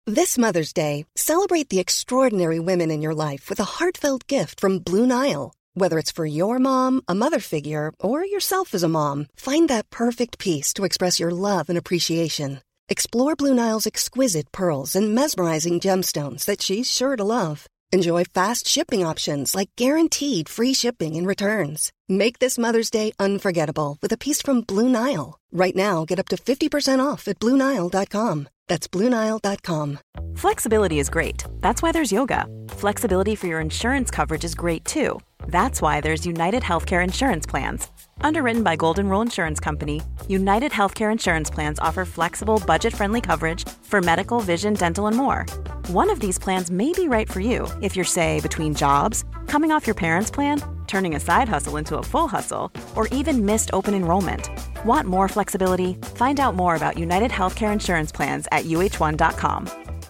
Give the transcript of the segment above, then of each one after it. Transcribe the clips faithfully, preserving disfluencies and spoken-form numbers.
This Mother's Day, celebrate the extraordinary women in your life with a heartfelt gift from Blue Nile. Whether it's for your mom, a mother figure, or yourself as a mom, find that perfect piece to express your love and appreciation. Explore Blue Nile's exquisite pearls and mesmerizing gemstones that she's sure to love. Enjoy fast shipping options like guaranteed free shipping and returns. Make this Mother's Day unforgettable with a piece from Blue Nile. Right now, get up to fifty percent off at Blue Nile dot com. That's Blue Nile dot com. Flexibility is great. That's why there's yoga. Flexibility for your insurance coverage is great too. That's why there's United Healthcare Insurance Plans. Underwritten by Golden Rule Insurance Company, United Healthcare Insurance Plans offer flexible, budget-friendly coverage for medical, vision, dental, and more. One of these plans may be right for you if you're, say, between jobs, coming off your parents' plan, turning a side hustle into a full hustle, or even missed open enrollment. Want more flexibility? Find out more about United Healthcare Insurance Plans at U H one dot com.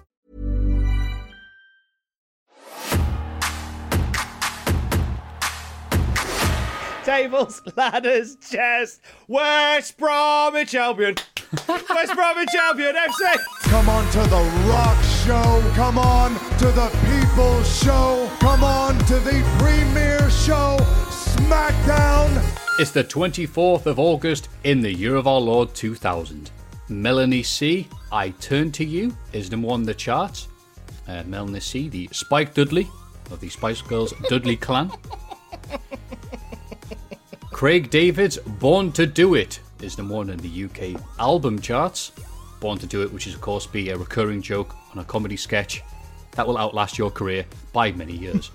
Tables, ladders, chairs. West Bromwich Albion. West Bromwich Albion F C. Come on to the rock show. Come on to the people's show. Come on to the premiere show, SmackDown. It's the twenty-fourth of August in the year of our Lord two thousand. Melanie C, I Turn to You, is number one in the charts. Uh, Melanie C, the Spike Dudley of the Spice Girls Dudley clan. Craig David's Born to Do It is number one in the U K album charts. Born to Do It, which is of course be a recurring joke on a comedy sketch that will outlast your career by many years.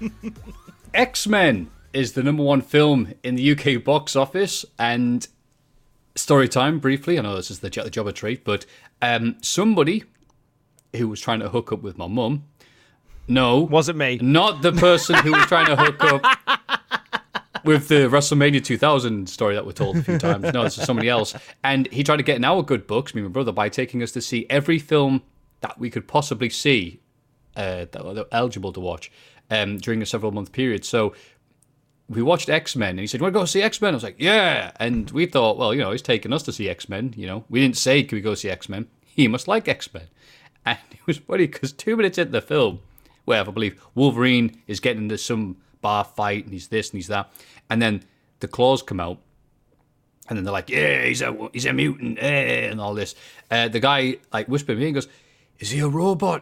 X-Men is the number one film in the U K box office. And story time, briefly, I know this is the job of trade, but um, somebody who was trying to hook up with my mum, no, wasn't me, not the person who was trying to hook up with the WrestleMania two thousand story that we're told a few times. No, this is somebody else. And he tried to get in our good books, me and my brother, by taking us to see every film that we could possibly see uh, that were eligible to watch um, during a several month period. So we watched X-Men, and he said, "You want to go see X-Men?" I was like, "Yeah." And we thought, well, you know, he's taking us to see X-Men. You know, we didn't say, "Can we go see X-Men?" He must like X-Men. And it was funny because two minutes into the film, where I believe Wolverine is getting into some bar fight, and he's this and he's that, and then the claws come out, and then they're like, "Yeah, he's a he's a mutant," eh, and all this. Uh, the guy like whispered me and goes, "Is he a robot?"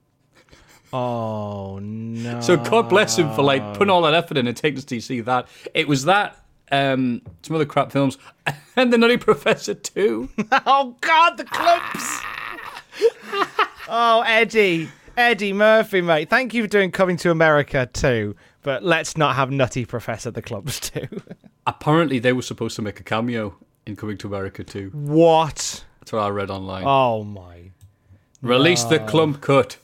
Oh no! So God bless him for like putting all that effort in and taking us to see that. It was that, um, some other crap films, and the Nutty Professor too. Oh God, the clumps! Oh, Eddie, Eddie Murphy, mate. Thank you for doing Coming to America too. But let's not have Nutty Professor the Clumps too. Apparently, they were supposed to make a cameo in Coming to America too. What? That's what I read online. Oh my! Release no. the clump cut.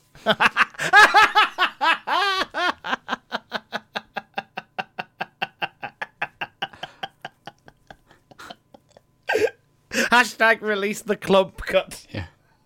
Hashtag release the clump cut. Yeah.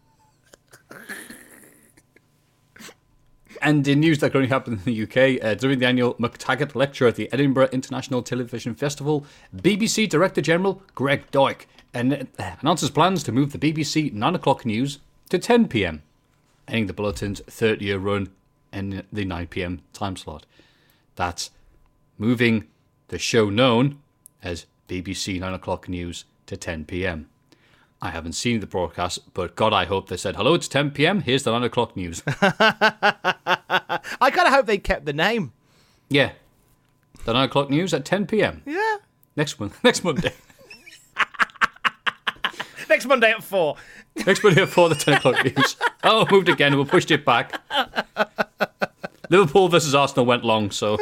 And in news that currently happened in the U K, uh, during the annual McTaggart Lecture at the Edinburgh International Television Festival, B B C Director General Greg Doik uh, announces plans to move the B B C nine o'clock news to ten p.m, ending the bulletin's thirty-year run in the nine p.m. time slot. That's moving the show known as B B C nine o'clock news to ten p.m. I haven't seen the broadcast, but God, I hope they said, "Hello, it's ten p.m, here's the nine o'clock news." I kind of hope they kept the name. Yeah. The nine o'clock news at ten p.m. Yeah. Next month. Next Monday. Next Monday at four. Next Monday at four, the ten o'clock news. Oh, moved again, we pushed it back. Liverpool versus Arsenal went long, so.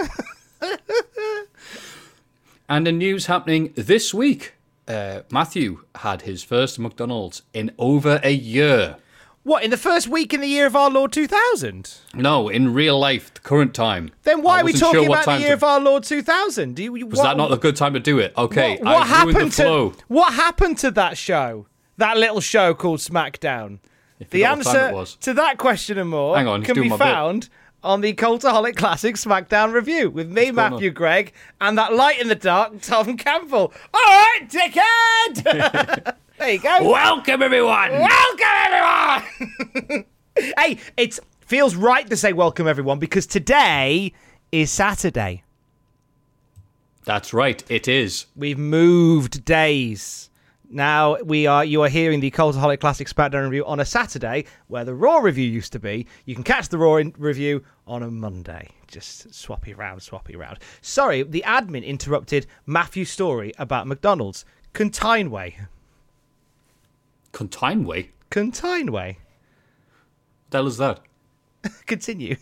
And the news happening this week. Uh, Matthew had his first McDonald's in over a year. What, in the first week in the year of our Lord two thousand? No, in real life, the current time. Then why are we talking sure about the year to... of our Lord two thousand? Do you, Was what, that not a good time to do it? Okay, what, what I've happened ruined the flow. To, what happened to that show? That little show called SmackDown? The answer to that question and more Hang on, can be found bit. on the Cultaholic Classic SmackDown review with me, What's Matthew Gregg, and that light in the dark, Tom Campbell. All right, dickhead! There you go. Welcome, everyone! Welcome, everyone! Hey, it feels right to say welcome, everyone, because today is Saturday. That's right, it is. We've moved days. Now we are. You are hearing the Cultaholic Classic SmackDown review on a Saturday, where the Raw review used to be. You can catch the Raw in- review on a Monday. Just swappy round, swappy round. Sorry, the admin interrupted Matthew's story about McDonald's. Contineway. Contineway? Contineway. What the hell is that? Continue.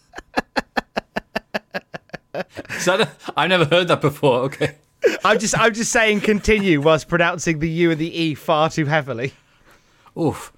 Is that a, I've never heard that before. Okay. I'm just I'm just saying continue whilst pronouncing the U and the E far too heavily. Oof.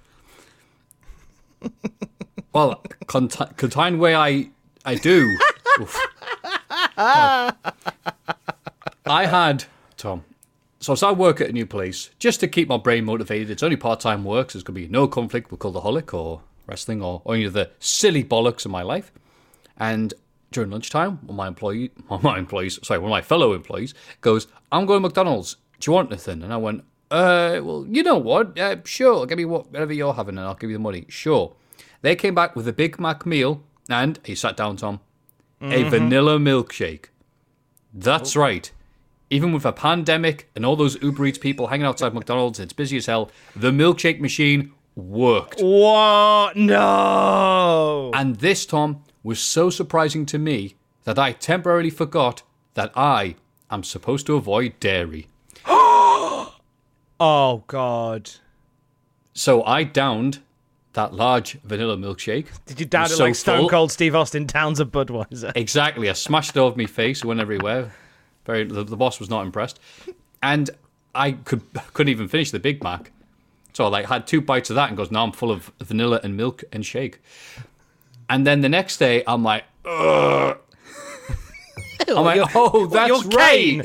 Well, Conti- Contineway I I do. Oof. God. I had, Tom, so I started work at a new place just to keep my brain motivated. It's only part-time work, so there's going to be no conflict with Cultaholic or wrestling or, or any of the silly bollocks in my life. And during lunchtime, one of my employee, one of my employees, sorry, one of my fellow employees goes, I'm going to McDonald's. Do you want anything? And I went, uh, well, you know what? Uh, sure, give me whatever you're having and I'll give you the money. Sure. They came back with a Big Mac meal and, he sat down, Tom, mm-hmm. a vanilla milkshake. That's oh. right. Even with a pandemic and all those Uber Eats people hanging outside McDonald's, it's busy as hell, the milkshake machine worked. What? No! And this, Tom, was so surprising to me that I temporarily forgot that I am supposed to avoid dairy. Oh, God. So I downed that large vanilla milkshake. Did you down it, it so like Stone full. Cold Steve Austin Towns of Budweiser? Exactly. I smashed it over my face. It went everywhere. Very. The, the boss was not impressed. And I could, couldn't even finish the Big Mac. So I like, had two bites of that and goes, now I'm full of vanilla and milk and shake. And then the next day, I'm like, ugh. I'm like, oh, that's right.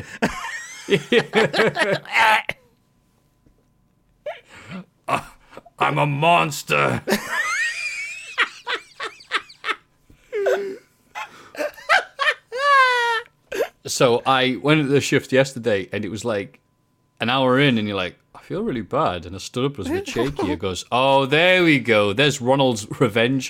uh, I'm a monster. So I went to the shift yesterday, and it was like an hour in, and you're like, I feel really bad. And I stood up, I was a bit shaky. It goes, oh, there we go. There's Ronald's revenge.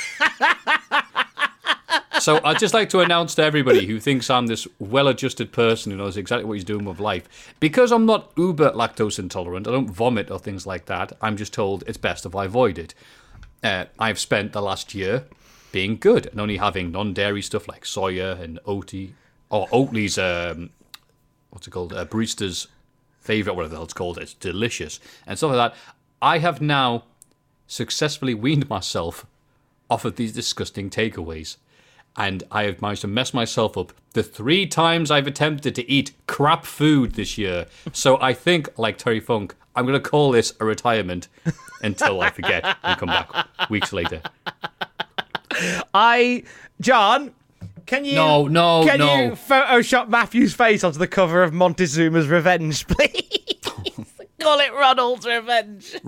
So I'd just like to announce to everybody who thinks I'm this well-adjusted person who knows exactly what he's doing with life, because I'm not uber lactose intolerant, I don't vomit or things like that, I'm just told it's best if I avoid it. Uh, I've spent the last year being good and only having non-dairy stuff like soya and Oatly, or Oatly's, um, what's it called, uh, Barista's favourite, whatever the hell it's called, it's delicious, and stuff like that. I have now successfully weaned myself off of these disgusting takeaways. And I have managed to mess myself up the three times I've attempted to eat crap food this year. So I think, like Terry Funk, I'm going to call this a retirement until I forget and come back weeks later. I, John, can you no, no, can no. you Photoshop Matthew's face onto the cover of Montezuma's Revenge, please? Call it Ronald's Revenge.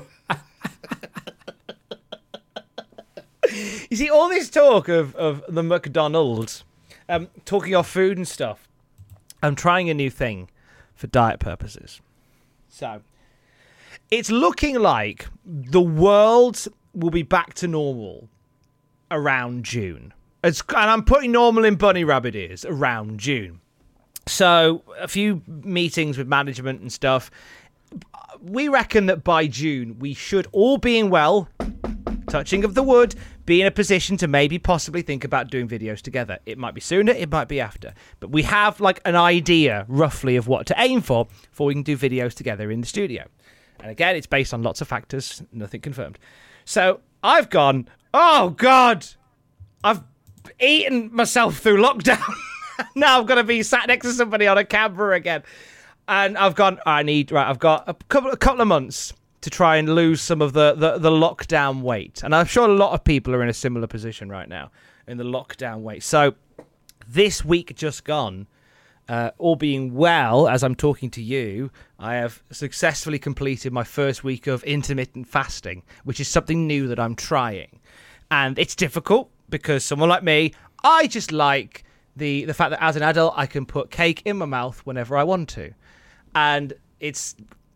You see, all this talk of, of the McDonald's, um, talking off food and stuff, I'm trying a new thing for diet purposes. So, it's looking like the world will be back to normal around June. It's, and I'm putting normal in bunny rabbit ears, around June. So, a few meetings with management and stuff. We reckon that by June, we should, all being well, touching of the wood, be in a position to maybe possibly think about doing videos together. It might be sooner, it might be after. But we have like an idea roughly of what to aim for before we can do videos together in the studio. And again, it's based on lots of factors, nothing confirmed. So I've gone, oh God, I've eaten myself through lockdown. Now I've got to be sat next to somebody on a camera again. And I've gone, I need, right, I've got a couple, a couple of months to try and lose some of the, the, the lockdown weight. And I'm sure a lot of people are in a similar position right now in the lockdown weight. So this week just gone, uh, all being well, as I'm talking to you, I have successfully completed my first week of intermittent fasting, which is something new that I'm trying. And it's difficult because someone like me, I just like the, the fact that as an adult, I can put cake in my mouth whenever I want to. And it's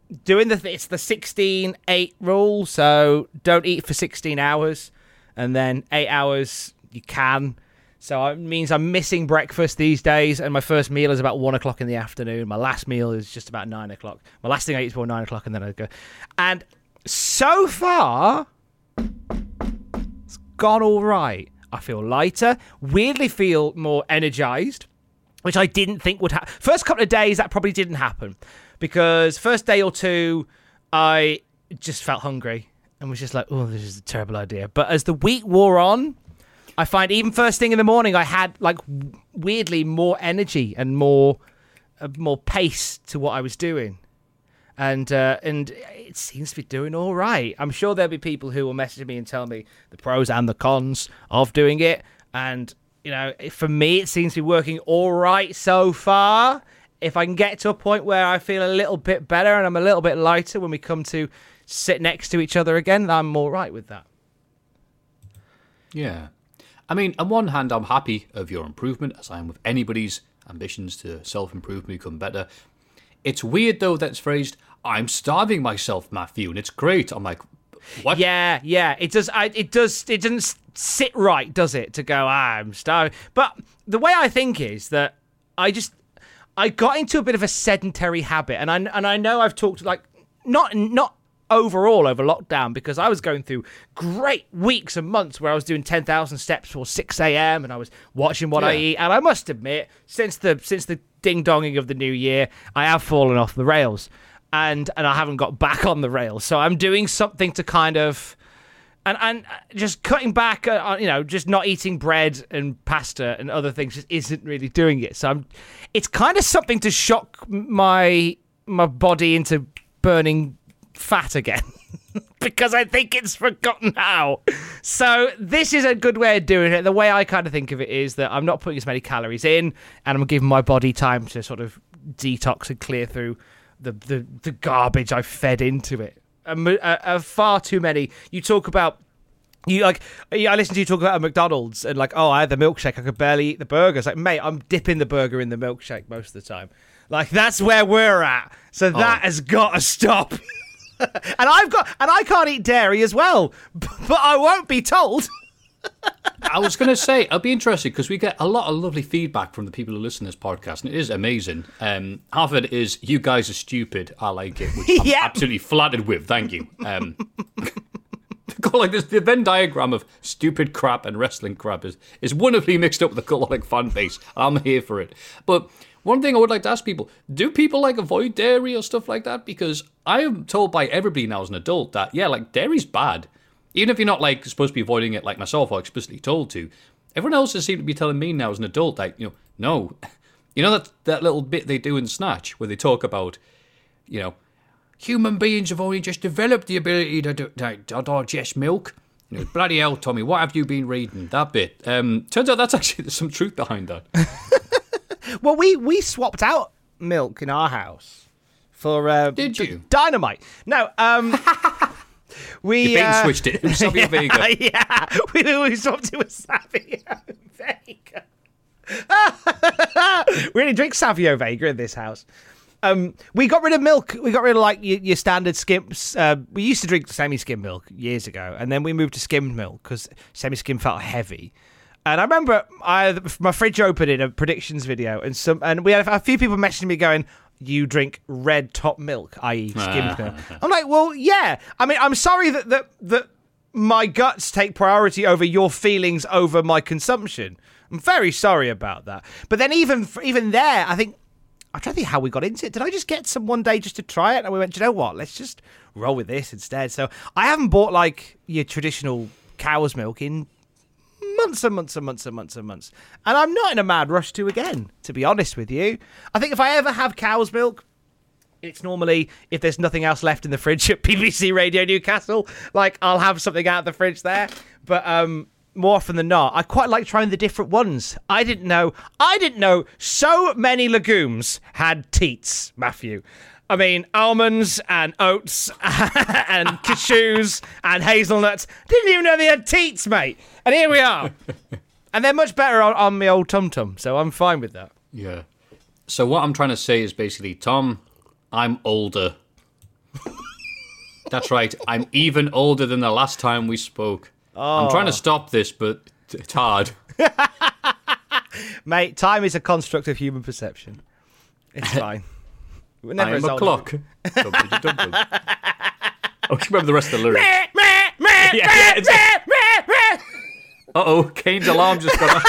doing the th- it's the sixteen eight rule, so don't eat for sixteen hours, and then eight hours you can. So it means I'm missing breakfast these days, and my first meal is about one o'clock in the afternoon. My last meal is just about nine o'clock. My last thing I eat is about nine o'clock, and then I go. And so far, it's gone all right. I feel lighter, weirdly feel more energized, which I didn't think would happen. First couple of days, that probably didn't happen, because first day or two, I just felt hungry and was just like, oh, this is a terrible idea. But as the week wore on, I find even first thing in the morning, I had like weirdly more energy and more uh, more pace to what I was doing. And uh, and it seems to be doing all right. I'm sure there'll be people who will message me and tell me the pros and the cons of doing it. And, you know, for me, it seems to be working all right so far. If I can get to a point where I feel a little bit better and I'm a little bit lighter when we come to sit next to each other again, I'm all right with that. Yeah. I mean, on one hand, I'm happy of your improvement, as I am with anybody's ambitions to self-improve, become better. It's weird, though, that it's phrased, I'm starving myself, Matthew, and it's great. I'm like, what? Yeah, yeah. It does. I, it does. It doesn't sit right, does it? To go, ah, I'm starving. But the way I think is that I just I got into a bit of a sedentary habit, and I and I know I've talked like not not. overall over lockdown, because I was going through great weeks and months where I was doing ten thousand steps for six a.m. and I was watching what yeah. I eat, and I must admit, since the since the ding-donging of the new year, I have fallen off the rails, and and I haven't got back on the rails, so I'm doing something to kind of and and just cutting back on, you know, just not eating bread and pasta and other things just isn't really doing it. So I'm it's kind of something to shock my my body into burning fat again because I think it's forgotten how. So this is a good way of doing it. The way I kind of think of it is that I'm not putting as many calories in, and I'm giving my body time to sort of detox and clear through the the, the garbage I fed into it. Um, uh, uh, far too many. You talk about You like, I listen to you talk about a McDonald's and like, oh, I had the milkshake, I could barely eat the burger. It's like, mate, I'm dipping the burger in the milkshake most of the time. Like, that's where we're at. So that oh. has got to stop. and I've got, and I can't eat dairy as well, but I won't be told. I was going to say, it'll be interesting because we get a lot of lovely feedback from the people who listen to this podcast, and it is amazing. Um, half of it is, you guys are stupid, I like it, which I'm yep. absolutely flattered with, thank you. Um, like this, the Venn diagram of stupid crap and wrestling crap is, is wonderfully mixed up with the Cultaholic fan base. I'm here for it. But one thing I would like to ask people, do people like avoid dairy or stuff like that? Because I am told by everybody now as an adult that, yeah, like dairy's bad. Even if you're not like supposed to be avoiding it like myself or explicitly told to, everyone else has seemed to be telling me now as an adult that, you know, no. You know that that little bit they do in Snatch where they talk about, you know, human beings have only just developed the ability to, to, to digest milk. You know, bloody hell, Tommy, what have you been reading? That bit. Um, turns out that's actually, there's some truth behind that. Well, we, we swapped out milk in our house for uh, Did you? Dynamite. No, um... We you bait and uh, switched it. It was Savio yeah, Vega. Yeah, we, we swapped it with Savio Vega. We only drink Savio Vega in this house. Um, we got rid of milk. We got rid of like your, your standard skims. Uh, we used to drink semi-skim milk years ago, and then we moved to skimmed milk because semi-skim felt heavy. And I remember I my fridge opened in a predictions video, and some and we had a few people messaging me going, you drink red top milk, that is skimmed milk. I'm like, well, yeah. I mean, I'm sorry that, that that my guts take priority over your feelings over my consumption. I'm very sorry about that. But then even even there, I think, I'm trying to think how we got into it. Did I just get some one day just to try it? And we went, you know what? Let's just roll with this instead. So I haven't bought like your traditional cow's milk in months and months and months and months and months. And I'm not in a mad rush to again, to be honest with you. I think if I ever have cow's milk, it's normally if there's nothing else left in the fridge at B B C Radio Newcastle. Like, I'll have something out of the fridge there. But um, more often than not, I quite like trying the different ones. I didn't know, I didn't know so many legumes had teats, Matthew. I mean, almonds and oats and cashews and hazelnuts. Didn't even know they had teats, mate. And here we are. And they're much better on, on my old tum-tum, so I'm fine with that. Yeah. So what I'm trying to say is basically, Tom, I'm older. That's right. I'm even older than the last time we spoke. Oh. I'm trying to stop this, but it's hard. Mate, time is a construct of human perception. It's fine. We're never I am as a old clock. Oh, can you remember the rest of the lyrics? yeah, yeah, Uh-oh, Kane's alarm just got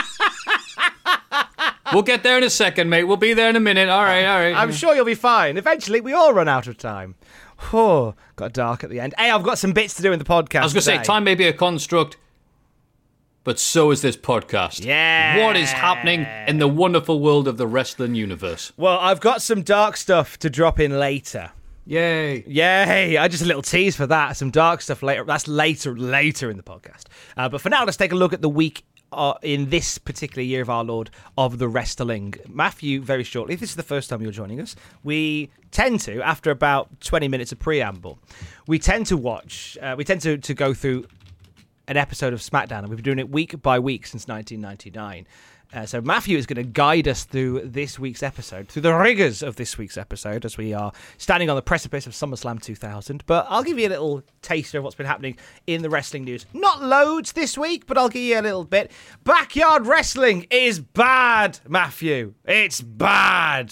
off. We'll get there in a second, mate. We'll be there in a minute. All right, all right. I'm sure you'll be fine. Eventually, we all run out of time. Oh, got dark at the end. Hey, I've got some bits to do in the podcast I was going to say, time may be a construct, but so is this podcast. Yeah. What is happening in the wonderful world of the wrestling universe? Well, I've got some dark stuff to drop in later. Yay. Yay. I just a little tease for that. Some dark stuff later. That's later, later in the podcast. Uh, but for now, let's take a look at the week uh, in this particular year of our Lord of the Wrestling. Matthew, very shortly, if this is the first time you're joining us, we tend to, after about twenty minutes of preamble, we tend to watch, uh, we tend to, to go through an episode of SmackDown, and we've been doing it week by week since nineteen ninety-nine. Uh, so Matthew is going to guide us through this week's episode, through the rigours of this week's episode, as we are standing on the precipice of SummerSlam two thousand. But I'll give you a little taster of what's been happening in the wrestling news. Not loads this week, but I'll give you a little bit. Backyard wrestling is bad, Matthew. It's bad.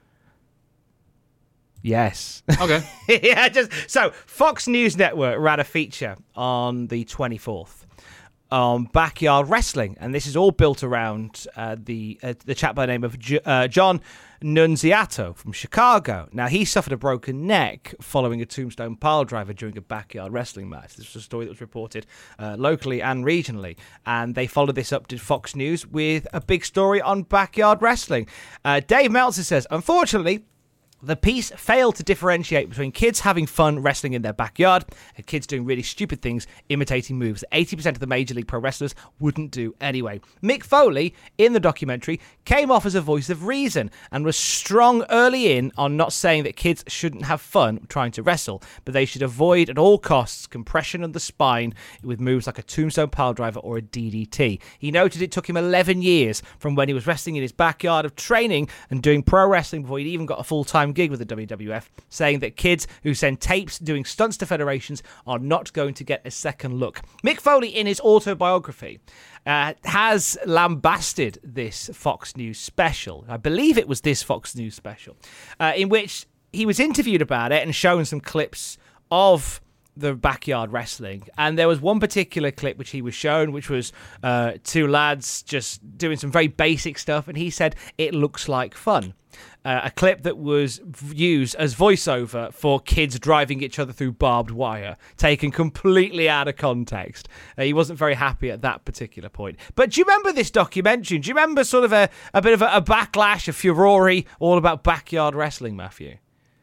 Yes. Okay. yeah, just so Fox News Network ran a feature on the twenty-fourth on backyard wrestling, and this is all built around uh, the uh, the chap by the name of J- uh, John Nunziato from Chicago. Now, he suffered a broken neck following a tombstone pile driver during a backyard wrestling match. This was a story that was reported uh, locally and regionally, and they followed this up to Fox News with a big story on backyard wrestling. Uh, Dave Meltzer says, unfortunately, the piece failed to differentiate between kids having fun wrestling in their backyard and kids doing really stupid things, imitating moves that eighty percent of the Major League Pro wrestlers wouldn't do anyway. Mick Foley, in the documentary, came off as a voice of reason and was strong early in on not saying that kids shouldn't have fun trying to wrestle, but they should avoid at all costs compression of the spine with moves like a tombstone piledriver or a D D T. He noted it took him eleven years from when he was wrestling in his backyard of training and doing pro wrestling before he'd even got a full-time gig with the W W F, saying that kids who send tapes doing stunts to federations are not going to get a second look. Mick Foley, in his autobiography, uh, has lambasted this Fox News special. I believe it was this Fox News special, uh, in which he was interviewed about it and shown some clips of the backyard wrestling, and there was one particular clip which he was shown, which was uh, two lads just doing some very basic stuff, and he said it looks like fun. Uh, a clip that was used as voiceover for kids driving each other through barbed wire, taken completely out of context. Uh, he wasn't very happy at that particular point. But do you remember this documentary? Do you remember sort of a, a bit of a, a backlash, a furore, all about backyard wrestling, Matthew?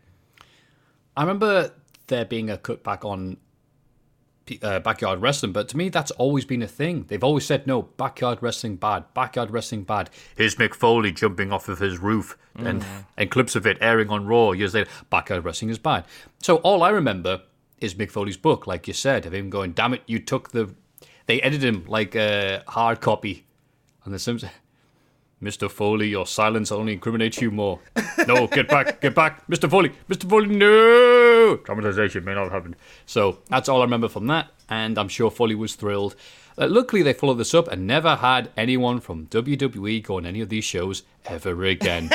I remember there being a cutback on uh, backyard wrestling, but to me that's always been a thing. They've always said, no, backyard wrestling bad, backyard wrestling bad. Here's Mick Foley jumping off of his roof mm. and, and clips of it airing on Raw years later. Backyard wrestling is bad. So all I remember is Mick Foley's book, like you said, of him going, damn it, you took the... They edited him like a hard copy on The Simpsons. Mister Foley, your silence only incriminates you more. No, get back, get back. Mister Foley, Mister Foley, no! Traumatization may not have happened. So that's all I remember from that, and I'm sure Foley was thrilled. Uh, luckily, they followed this up and never had anyone from W W E go on any of these shows ever again.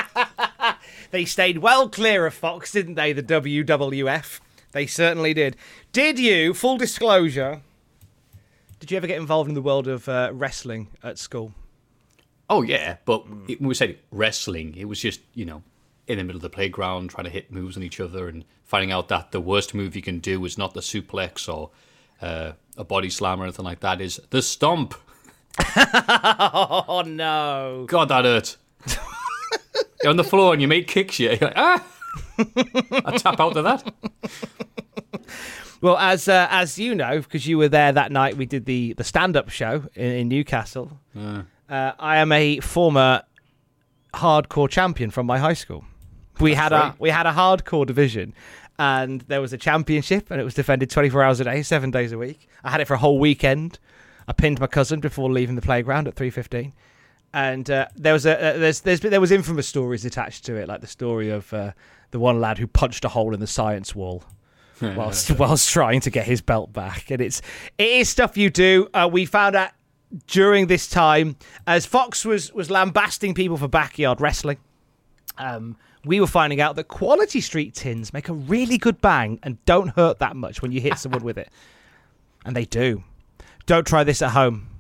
They stayed well clear of Fox, didn't they, the W W F? They certainly did. Did you, full disclosure, did you ever get involved in the world of uh, wrestling at school? Oh, yeah, but it, when we said wrestling, it was just, you know, in the middle of the playground, trying to hit moves on each other and finding out that the worst move you can do is not the suplex or uh, a body slam or anything like that, is the stomp. Oh, no. God, that hurt. You're on the floor and your mate kicks you. You're like, ah! I tap out to that. Well, as uh, as you know, because you were there that night, we did the, the stand-up show in, in Newcastle. Yeah. Uh, I am a former hardcore champion from my high school. We That's had right. a we had a hardcore division, and there was a championship, and it was defended twenty-four hours a day, seven days a week. I had it for a whole weekend. I pinned my cousin before leaving the playground at three fifteen, and uh, there was a uh, there's there's there was infamous stories attached to it, like the story of uh, the one lad who punched a hole in the science wall whilst whilst trying to get his belt back. And it's it is stuff you do. Uh, we found out during this time, as Fox was was lambasting people for backyard wrestling, um, we were finding out that Quality Street tins make a really good bang and don't hurt that much when you hit someone with it. And they do. Don't try this at home.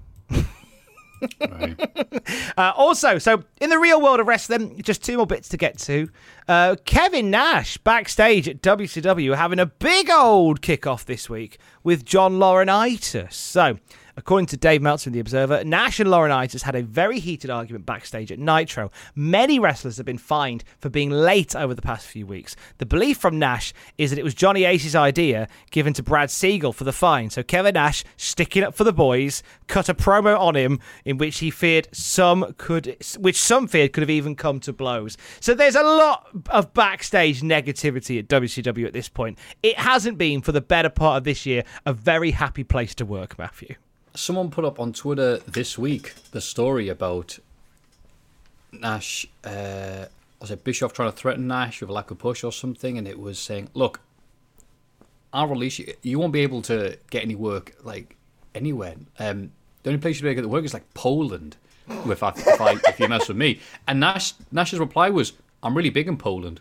Right. uh, also, so in the real world of wrestling, just two more bits to get to. Uh, Kevin Nash backstage at W C W having a big old kickoff this week with John Laurinaitis. So, according to Dave Meltzer in The Observer, Nash and Laurinaitis had a very heated argument backstage at Nitro. Many wrestlers have been fined for being late over the past few weeks. The belief from Nash is that it was Johnny Ace's idea given to Brad Siegel for the fine. So Kevin Nash, sticking up for the boys, cut a promo on him in which he feared some could, which some feared could have even come to blows. So there's a lot of backstage negativity at W C W at this point. It hasn't been, for the better part of this year, a very happy place to work, Matthew. Someone put up on Twitter this week the story about Nash, uh, was it Bischoff trying to threaten Nash with a lack of push or something, and it was saying, look, I'll release you. You won't be able to get any work like anywhere. Um, the only place you'll be able to get work is like Poland, if, I, if, I, if you mess with me. And Nash Nash's reply was, I'm really big in Poland.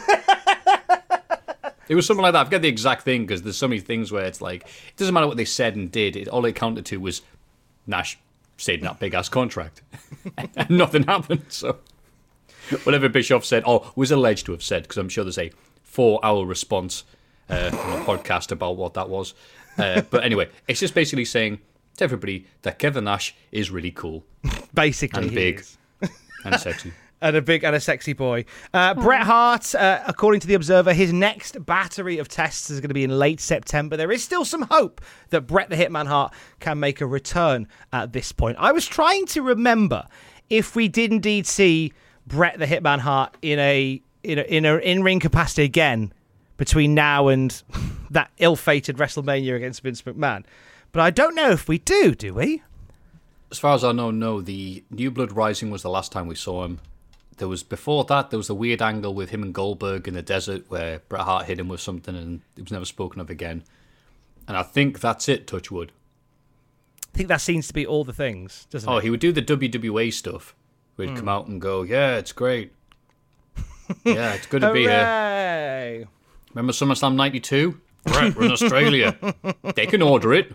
It was something like that. I forget the exact thing because there's so many things where it's like, it doesn't matter what they said and did. It, all it counted to was Nash saying that big-ass contract. And nothing happened. So whatever Bischoff said, or was alleged to have said, because I'm sure there's a four-hour response uh, on a podcast about what that was. Uh, but anyway, it's just basically saying to everybody that Kevin Nash is really cool. Basically, and big and sexy. And a big and a sexy boy. Uh, Bret Hart, uh, according to The Observer, his next battery of tests is going to be in late September. There is still some hope that Bret the Hitman Hart can make a return at this point. I was trying to remember if we did indeed see Bret the Hitman Hart in a in a, in a in-ring capacity again between now and that ill-fated WrestleMania against Vince McMahon. But I don't know if we do, do we? As far as I know, no. The New Blood Rising was the last time we saw him. There was, before that, there was a weird angle with him and Goldberg in the desert where Bret Hart hit him with something and it was never spoken of again. And I think that's it, touch wood. I think that seems to be all the things, doesn't oh, it? Oh, he would do the W W A stuff. Where he'd mm. come out and go, yeah, it's great. Yeah, it's good to be here. Remember SummerSlam ninety-two? Right, we're in Australia. They can order it.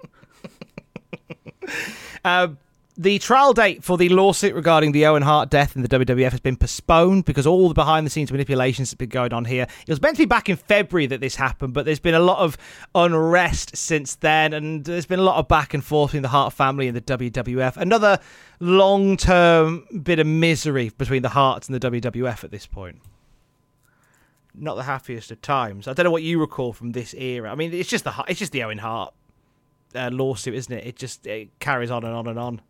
Uh, the trial date for the lawsuit regarding the Owen Hart death in the W W F has been postponed because all the behind-the-scenes manipulations have been going on here. It was meant to be back in February that this happened, but there's been a lot of unrest since then, and there's been a lot of back and forth between the Hart family and the W W F. Another long-term bit of misery between the Harts and the W W F at this point. Not the happiest of times. I don't know what you recall from this era. I mean, it's just the it's just the Owen Hart uh, lawsuit, isn't it? It just it carries on and on and on.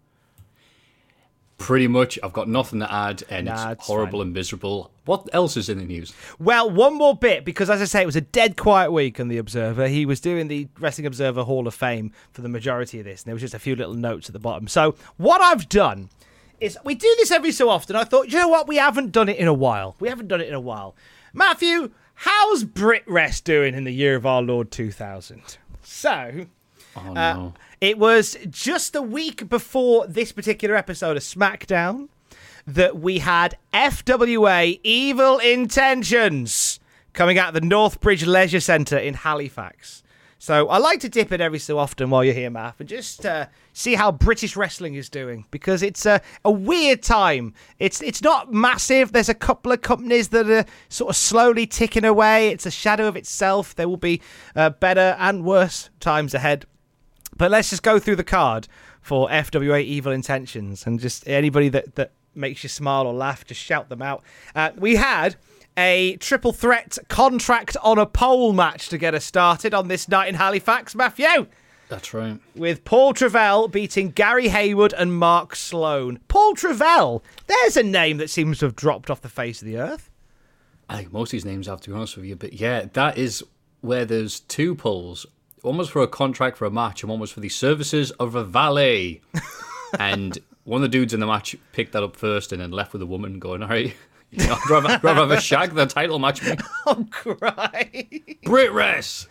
Pretty much. I've got nothing to add, and nah, it's, it's horrible fine. and miserable. What else is in the news? Well, one more bit, because as I say, it was a dead quiet week on The Observer. He was doing the Wrestling Observer Hall of Fame for the majority of this, and there was just a few little notes at the bottom. So what I've done is, we do this every so often. I thought, you know what? We haven't done it in a while. We haven't done it in a while. Matthew, how's Brit Rest doing in the year of our Lord two thousand? So... Oh, no. Uh, it was just a week before this particular episode of SmackDown that we had F W A Evil Intentions coming out of the Northbridge Leisure Centre in Halifax. So I like to dip in every so often while you're here, Matt, and just uh, see how British wrestling is doing, because it's a, a weird time. It's it's not massive. There's a couple of companies that are sort of slowly ticking away. It's a shadow of itself. There will be uh, better and worse times ahead. But let's just go through the card for F W A Evil Intentions, and just anybody that, that makes you smile or laugh, just shout them out. Uh, we had a triple threat contract on a pole match to get us started on this night in Halifax, Matthew. That's right. With Paul Travell beating Gary Haywood and Mark Sloan. Paul Travell, there's a name that seems to have dropped off the face of the earth. I think most of these names have, to be honest with you. But yeah, that is where there's two polls. One was for a contract for a match, and one was for the services of a valet. And one of the dudes in the match picked that up first and then left with a woman going, all right, You know, I'd rather, rather have a shag than a title match. Me. Oh, cry. Brit Rest.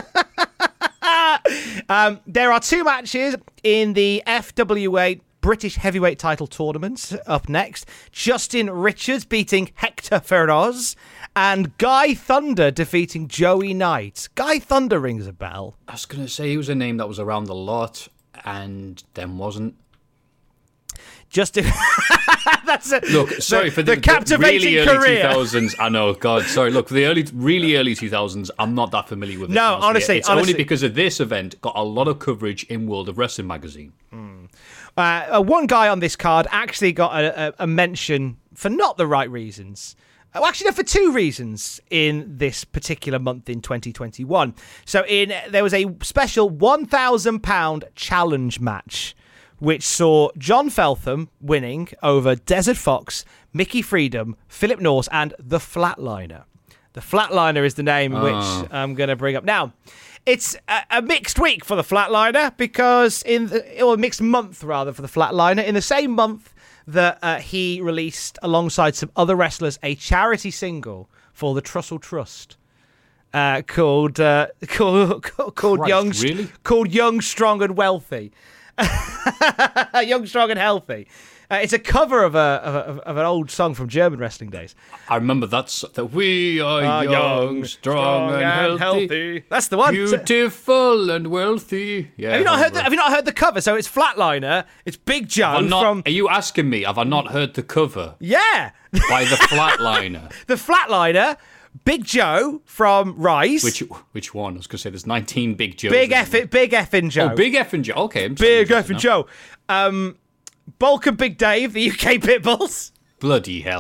um, there are two matches in the F W A British Heavyweight Title Tournament up next. Justin Richards beating Hector Feroz and Guy Thunder defeating Joey Knight. Guy Thunder rings a bell. I was going to say he was a name that was around a lot and then wasn't. Justin, that's a, look. Sorry the, for the, the captivating the really early career. two thousands. I know, God, sorry. Look, the early, really early two thousands. I'm not that familiar with it. No, honestly, it's honestly. only because of this event got a lot of coverage in World of Wrestling magazine. Mm. Uh, uh, one guy on this card actually got a, a, a mention for not the right reasons. Well, actually, no, for two reasons in this particular month in twenty twenty-one. So, in there was a special one thousand pound challenge match, which saw John Feltham winning over Desert Fox, Mickey Freedom, Philip Norse, and The Flatliner. The Flatliner is the name oh. which I'm going to bring up. Now, it's a, a mixed week for The Flatliner because in the, or a mixed month, rather, for The Flatliner. In the same month that uh, he released, alongside some other wrestlers, a charity single for the Trussell Trust. Uh, called uh, called called Christ, Young really? called Young, Strong and Wealthy. Young, Strong and Healthy. Uh, it's a cover of a of, a, of an old song from German wrestling days. I remember that's that we are Uh, young, strong, and, healthy, That's the one. beautiful and wealthy. Yeah, Have you not I heard? The, have you not heard the cover? So it's Flatliner. It's Big Joe Have I not- from. Are you asking me? Have I not heard the cover Yeah, by the Flatliner? the Flatliner. Big Joe from Rise. Which which one? I was going to say there's nineteen Big Joes. Big F Big Effin' Joe. Oh, Big Effin' Joe. Okay, I'm Big sorry, Effin' Joe. Um, Bulk and Big Dave, the U K Pitbulls. Bloody hell.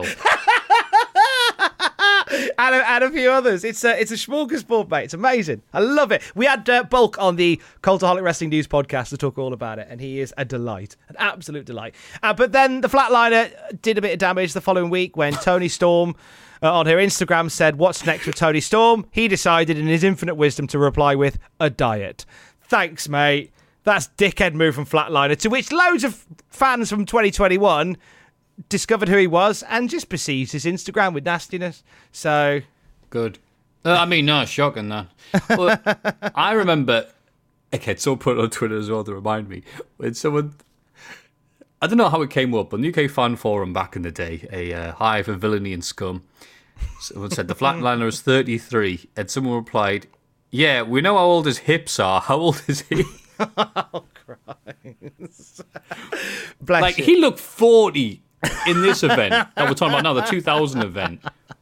and, a, and a few others. It's a, it's a smorgasbord, mate. It's amazing. I love it. We had uh, Bulk on the Cultaholic Wrestling News podcast to talk all about it, and he is a delight, an absolute delight. Uh, but then the Flatliner did a bit of damage the following week when Tony Storm uh, on her Instagram said, "What's next for Tony Storm?" He decided in his infinite wisdom to reply with, "A diet." Thanks, mate. That's dickhead move from Flatliner, to which loads of fans from twenty twenty-one discovered who he was and just besieged his Instagram with nastiness. So Good. Uh, I mean, no, shocking that. But I remember, okay, so put it on Twitter as well to remind me, when someone, I don't know how it came up, on the U K Fan Forum back in the day, a uh, hive of villainy and scum, someone said the Flatliner is thirty-three, and someone replied, "Yeah, we know how old his hips are. How old is he?" Oh, Christ. Bless Like, you. he looked forty in this event that we're talking about now, the two thousand event.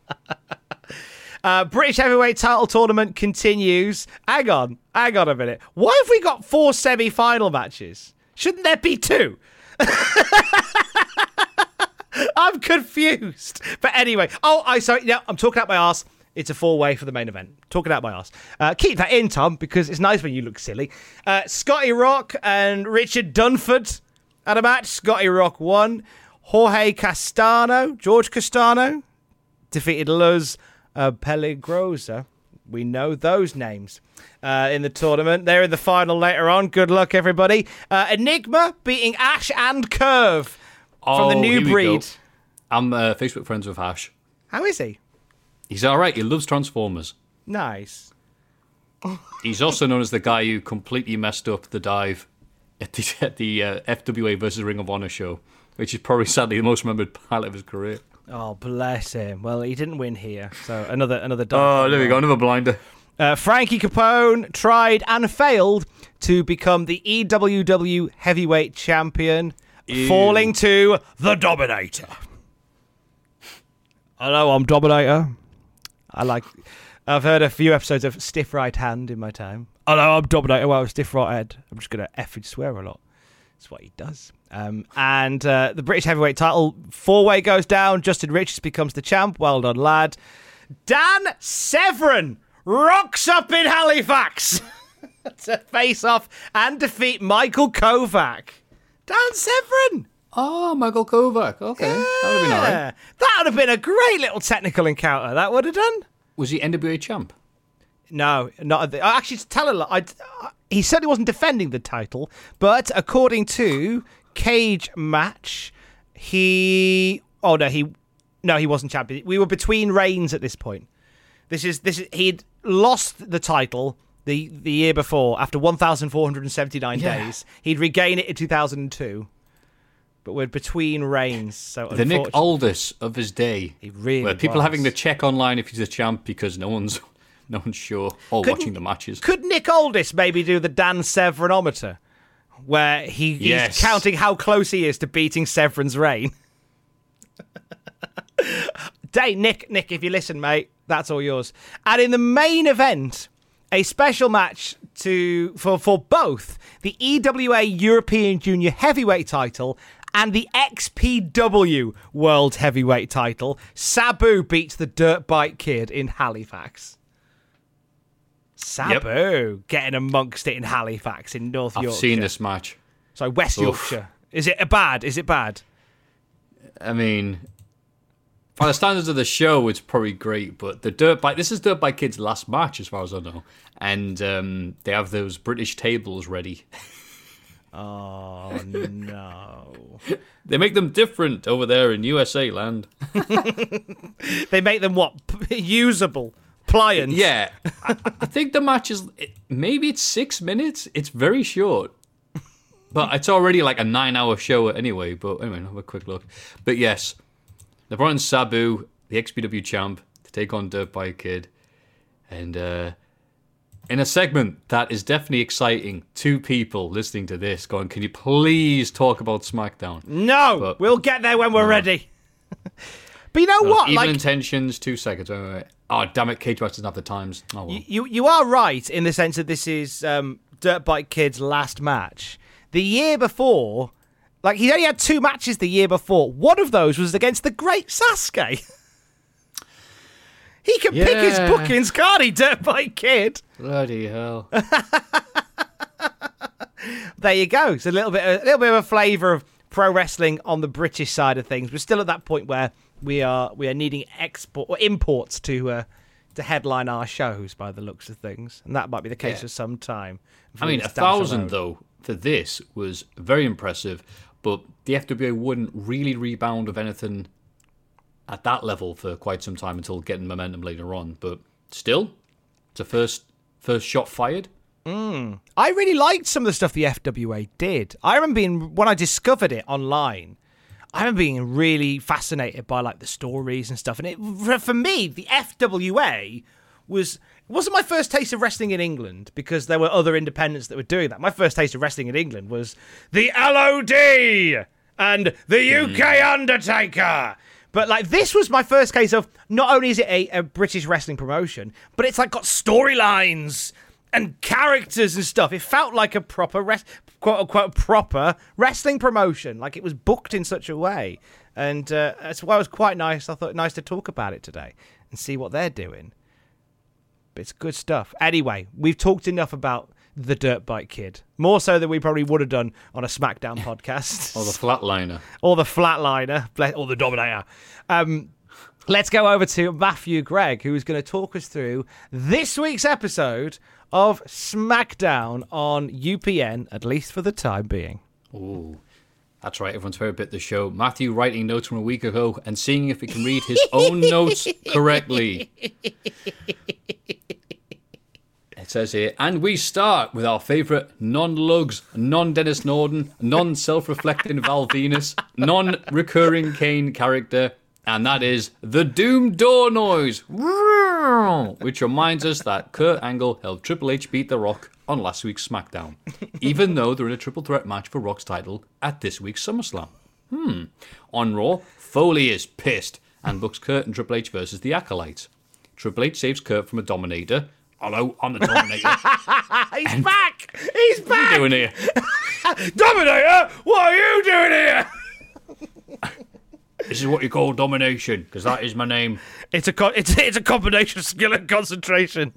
Uh, British Heavyweight Title Tournament continues. Hang on, hang on a minute. Why have we got four semi-final matches? Shouldn't there be two? I'm confused. But anyway, oh, I sorry. Yeah, I'm talking out my arse. It's a four-way for the main event. Talking out my arse. Uh, keep that in, Tom, because it's nice when you look silly. Uh, Scotty Rock and Richard Dunford had a match. Scotty Rock won. Jorge Castano, George Castano, defeated Luz uh, Peligrosa. We know those names uh, in the tournament. They're in the final later on. Good luck, everybody. Uh, Enigma beating Ash and Curve from the Oh, New here we Breed. go. I'm uh, Facebook friends with Ash. How is he? He's all right. He loves Transformers. Nice. He's also known as the guy who completely messed up the dive at the, at the uh, F W A versus Ring of Honor show, which is probably sadly the most remembered part of his career. Oh, bless him. Well, he didn't win here, so another another. Oh, there we go. Another blinder. Uh, Frankie Capone tried and failed to become the E W W Heavyweight Champion, Ew. falling to the Dominator. Hello, I'm Dominator. I like. I've heard a few episodes of Stiff Right Hand in my time. Hello, I'm Dominator. Well, Stiff Right Head. I'm just going to effing swear a lot. That's what he does. Um, and uh, the British Heavyweight title, four-way goes down. Justin Richards becomes the champ. Well done, lad. Dan Severn rocks up in Halifax to face off and defeat Michael Kovac. Dan Severn. Oh, Michael Kovac. Okay. Yeah. That would have been all right. That would have been a great little technical encounter. That would have done. Was he N W A champ? No, not the, actually. To tell a lot, I, he certainly wasn't defending the title. But according to Cage Match, he oh no he No, he wasn't champion. We were between reigns at this point. This is this. Is, he'd lost the title the the year before after one thousand four hundred seventy-nine yeah. days. He'd regain it in two thousand two. But we're between reigns, so the Nick Aldis of his day. He really where people was. are having to check online if he's a champ because no one's no one's sure or Couldn't- watching the matches. Could Nick Aldis maybe do the Dan Severinometer, where he, Yes. he's counting how close he is to beating Severin's reign? Day, Nick, Nick, if you listen, mate, that's all yours. And in the main event, a special match to for for both the E W A European Junior Heavyweight title and the X P W World Heavyweight title. Sabu beats the Dirt Bike Kid in Halifax. Sabu yep. getting amongst it in Halifax in North I've Yorkshire. I've seen this match. Sorry, West Oof. Yorkshire. Is it bad? Is it bad? I mean, by the standards of the show, it's probably great, but the Dirt Bike, this is Dirt Bike Kid's last match, as far as I know. And um, they have those British tables ready. Oh, no. They make them different over there in U S A land. They make them, what, usable, pliant? Yeah. I, I think the match is, maybe it's six minutes. It's very short. But it's already like a nine-hour show anyway. But anyway, have a quick look. But yes, they brought in Sabu, the X P W champ, to take on Dirt Bike Kid. And uh, in a segment that is definitely exciting, two people listening to this going, can you please talk about SmackDown? No, but, we'll get there when we're no. ready. But you know no, what? Even like, intentions, two seconds. Wait, wait, wait. Oh, damn it, Cage Match doesn't have the times. Oh, well. you, you are right in the sense that this is um, Dirt Bike Kid's last match. The year before, like, he only had two matches the year before. One of those was against the great Sasuke. He can yeah. pick his bookings, can't he, Dirt Bike Kid? Bloody hell. There you go. It's a little bit, a little bit of a flavour of pro wrestling on the British side of things. We're still at that point where we are we are needing export or imports to uh, to headline our shows by the looks of things, and that might be the case yeah. for some time. I mean, a thousand though for this was very impressive, but the F W A wouldn't really rebound of anything at that level for quite some time until getting momentum later on. But still, it's a first first shot fired. Mm. I really liked some of the stuff the F W A did. I remember being, when I discovered it online, I remember being really fascinated by like the stories and stuff. And it, for me, the F W A was it wasn't my first taste of wrestling in England because there were other independents that were doing that. My first taste of wrestling in England was the L O D and the U K mm. Undertaker. But like this was my first case of not only is it a, a British wrestling promotion, but it's like got storylines and characters and stuff. It felt like a proper, res- quote unquote, proper wrestling promotion. Like it was booked in such a way. And uh, that's why it was quite nice. I thought nice to talk about it today and see what they're doing. But it's good stuff. Anyway, we've talked enough about the Dirt Bike Kid. More so than we probably would have done on a SmackDown podcast. Or the Flatliner. Or the Flatliner. Or the Dominator. Um... Let's go over to Matthew Gregg, who is going to talk us through this week's episode of SmackDown on U P N, at least for the time being. Ooh, that's right, everyone's favourite bit of the show. Matthew writing notes from a week ago and seeing if he can read his own notes correctly. It says here, and we start with our favourite non-Lugs, non-Dennis Norden, non-self-reflecting Val Venus, non-recurring Kane character, and that is the Doom Door Noise, which reminds us that Kurt Angle helped Triple H beat The Rock on last week's SmackDown, even though they're in a triple threat match for Rock's title at this week's SummerSlam. Hmm. On Raw, Foley is pissed and books Kurt and Triple H versus the Acolytes. Triple H saves Kurt from a Dominator. Hello, I'm the Dominator. He's and back! He's back! What are you doing here? Dominator, what are you doing here? This is what you call domination, because that is my name. It's a co- it's it's a combination of skill and concentration.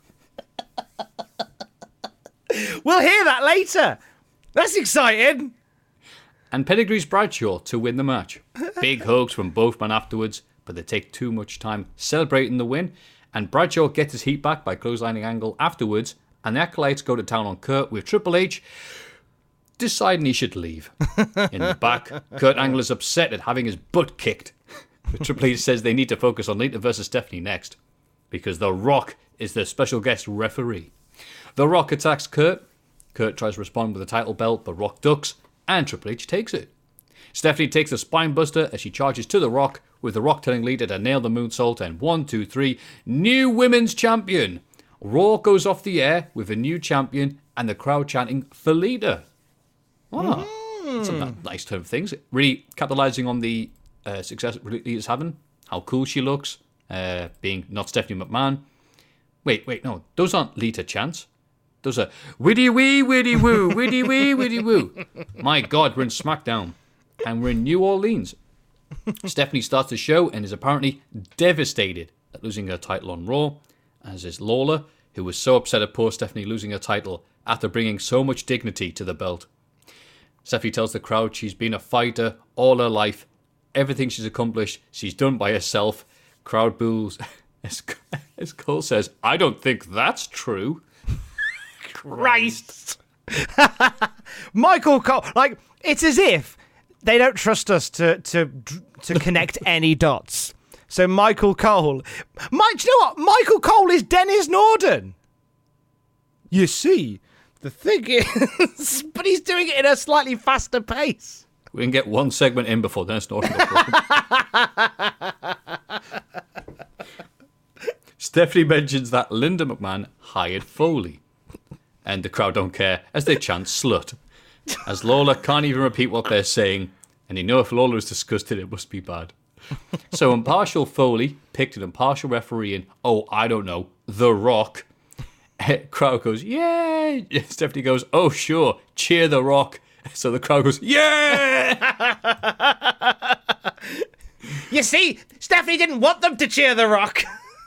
We'll hear that later. That's exciting. And pedigrees Bradshaw to win the match. Big hugs from both men afterwards, but they take too much time celebrating the win. And Bradshaw gets his heat back by clotheslining Angle afterwards, and the Acolytes go to town on Kurt with Triple H deciding he should leave. In the back, Kurt Angle is upset at having his butt kicked. But Triple H says they need to focus on Lita versus Stephanie next, because The Rock is the special guest referee. The Rock attacks Kurt. Kurt tries to respond with a title belt, but Rock ducks, and Triple H takes it. Stephanie takes the spine buster as she charges to The Rock, with The Rock telling Lita to nail the moonsault, and one, two, three, new women's champion. Raw goes off the air with a new champion, and the crowd chanting for Lita. Wow, mm. That's a nice turn of things. Really capitalising on the uh, success Lita's having, how cool she looks, uh, being not Stephanie McMahon. Wait, wait, no, those aren't Lita chants. Those are widdy wee, widdy woo, widdy wee, widdy woo. My God, we're in SmackDown, and we're in New Orleans. Stephanie starts the show and is apparently devastated at losing her title on Raw, as is Lawler, who was so upset at poor Stephanie losing her title after bringing so much dignity to the belt. Stephanie tells the crowd she's been a fighter all her life. Everything she's accomplished, she's done by herself. Crowd boos. As, as Cole says, I don't think that's true. Christ. Michael Cole, like, it's as if they don't trust us to to to connect any dots. So Michael Cole, Mike, do you know what? Michael Cole is Dennis Norden. You see, the thing is, but he's doing it in a slightly faster pace. We can get one segment in before Dennis Norden goes wrong. Stephanie mentions that Linda McMahon hired Foley, and the crowd don't care as they chant slut. As Lawler can't even repeat what they're saying, and you know if Lawler is disgusted, it must be bad. So impartial Foley picked an impartial referee in, oh, I don't know, The Rock. Crowd goes, yay! Stephanie goes, oh, sure, cheer The Rock. So the crowd goes, yeah! You see, Stephanie didn't want them to cheer The Rock.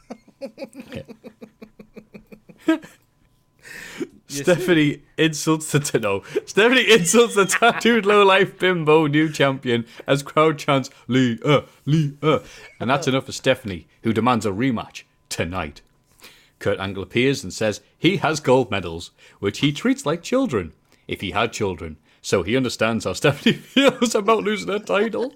Stephanie insults the no. Stephanie insults the tattooed low-life bimbo new champion as crowd chants Lee, uh, Lee, uh. And that's enough for Stephanie, who demands a rematch tonight. Kurt Angle appears and says he has gold medals, which he treats like children, if he had children. So he understands how Stephanie feels about losing her title.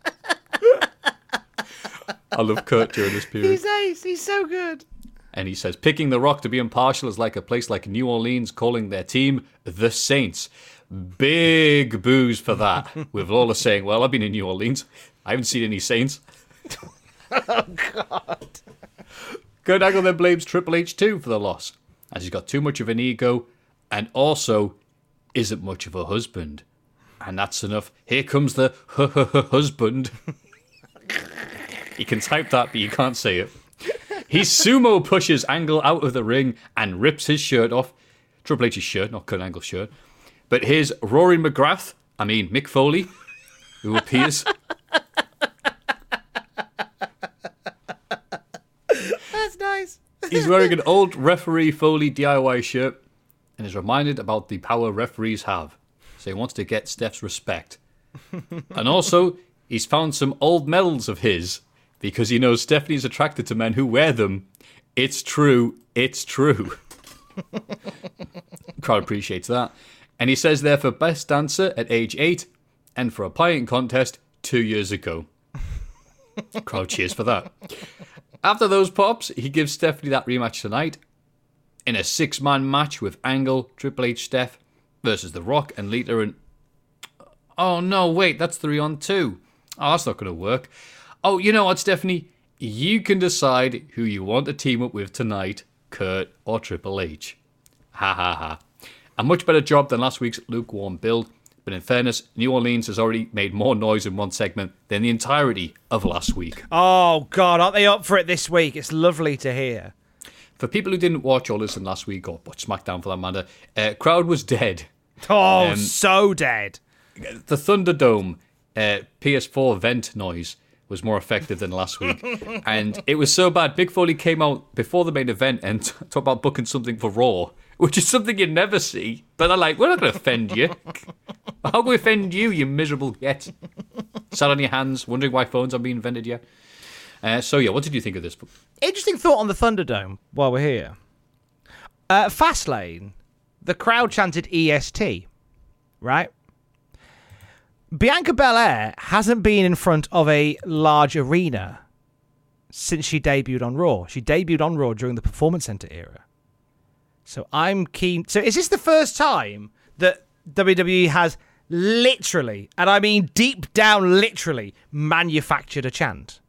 I love Kurt during this period. He's ace. He's so good. And he says, picking The Rock to be impartial is like a place like New Orleans calling their team the Saints. Big boos for that. With Lawler saying, well, I've been in New Orleans. I haven't seen any Saints. Oh, God. Kurt Angle then blames Triple H too for the loss, as he's got too much of an ego and also isn't much of a husband. And that's enough. Here comes the husband. You can type that, but you can't say it. He sumo pushes Angle out of the ring and rips his shirt off. Triple H's shirt, not Kurt Angle's shirt. But here's Rory McGrath, I mean Mick Foley, who appears. That's nice. He's wearing an old referee Foley D I Y shirt and is reminded about the power referees have. So he wants to get Steph's respect. And also, he's found some old medals of his because he knows Stephanie's attracted to men who wear them. It's true. It's true. Crowd appreciates that. And he says they're for best dancer at age eight and for a pieing contest two years ago. Crowd cheers for that. After those pops, he gives Stephanie that rematch tonight in a six-man match with Angle, Triple H, Steph versus The Rock and Lita and... Oh, no, wait, that's three on two. Oh, that's not going to work. Oh, you know what, Stephanie? You can decide who you want to team up with tonight, Kurt or Triple H. Ha ha ha. A much better job than last week's lukewarm build, but in fairness, New Orleans has already made more noise in one segment than the entirety of last week. Oh, God, aren't they up for it this week? It's lovely to hear. For people who didn't watch or listen last week, or watch SmackDown for that matter, uh, crowd was dead. Oh, um, so dead. The Thunderdome uh, P S four vent noise was more effective than last week. And it was so bad, Mick Foley came out before the main event and t- talked about booking something for Raw, which is something you never see. But they're like, we're not going to offend you. How can we offend you, you miserable get? Sat on your hands, wondering why phones aren't being invented yet. Uh, so, yeah, what did you think of this? Interesting thought on the Thunderdome while we're here. Uh, Fastlane, the crowd chanted E S T, right? Bianca Belair hasn't been in front of a large arena since she debuted on Raw. She debuted on Raw during the Performance Center era. So I'm keen. So is this the first time that W W E has literally, and I mean deep down literally, manufactured a chant?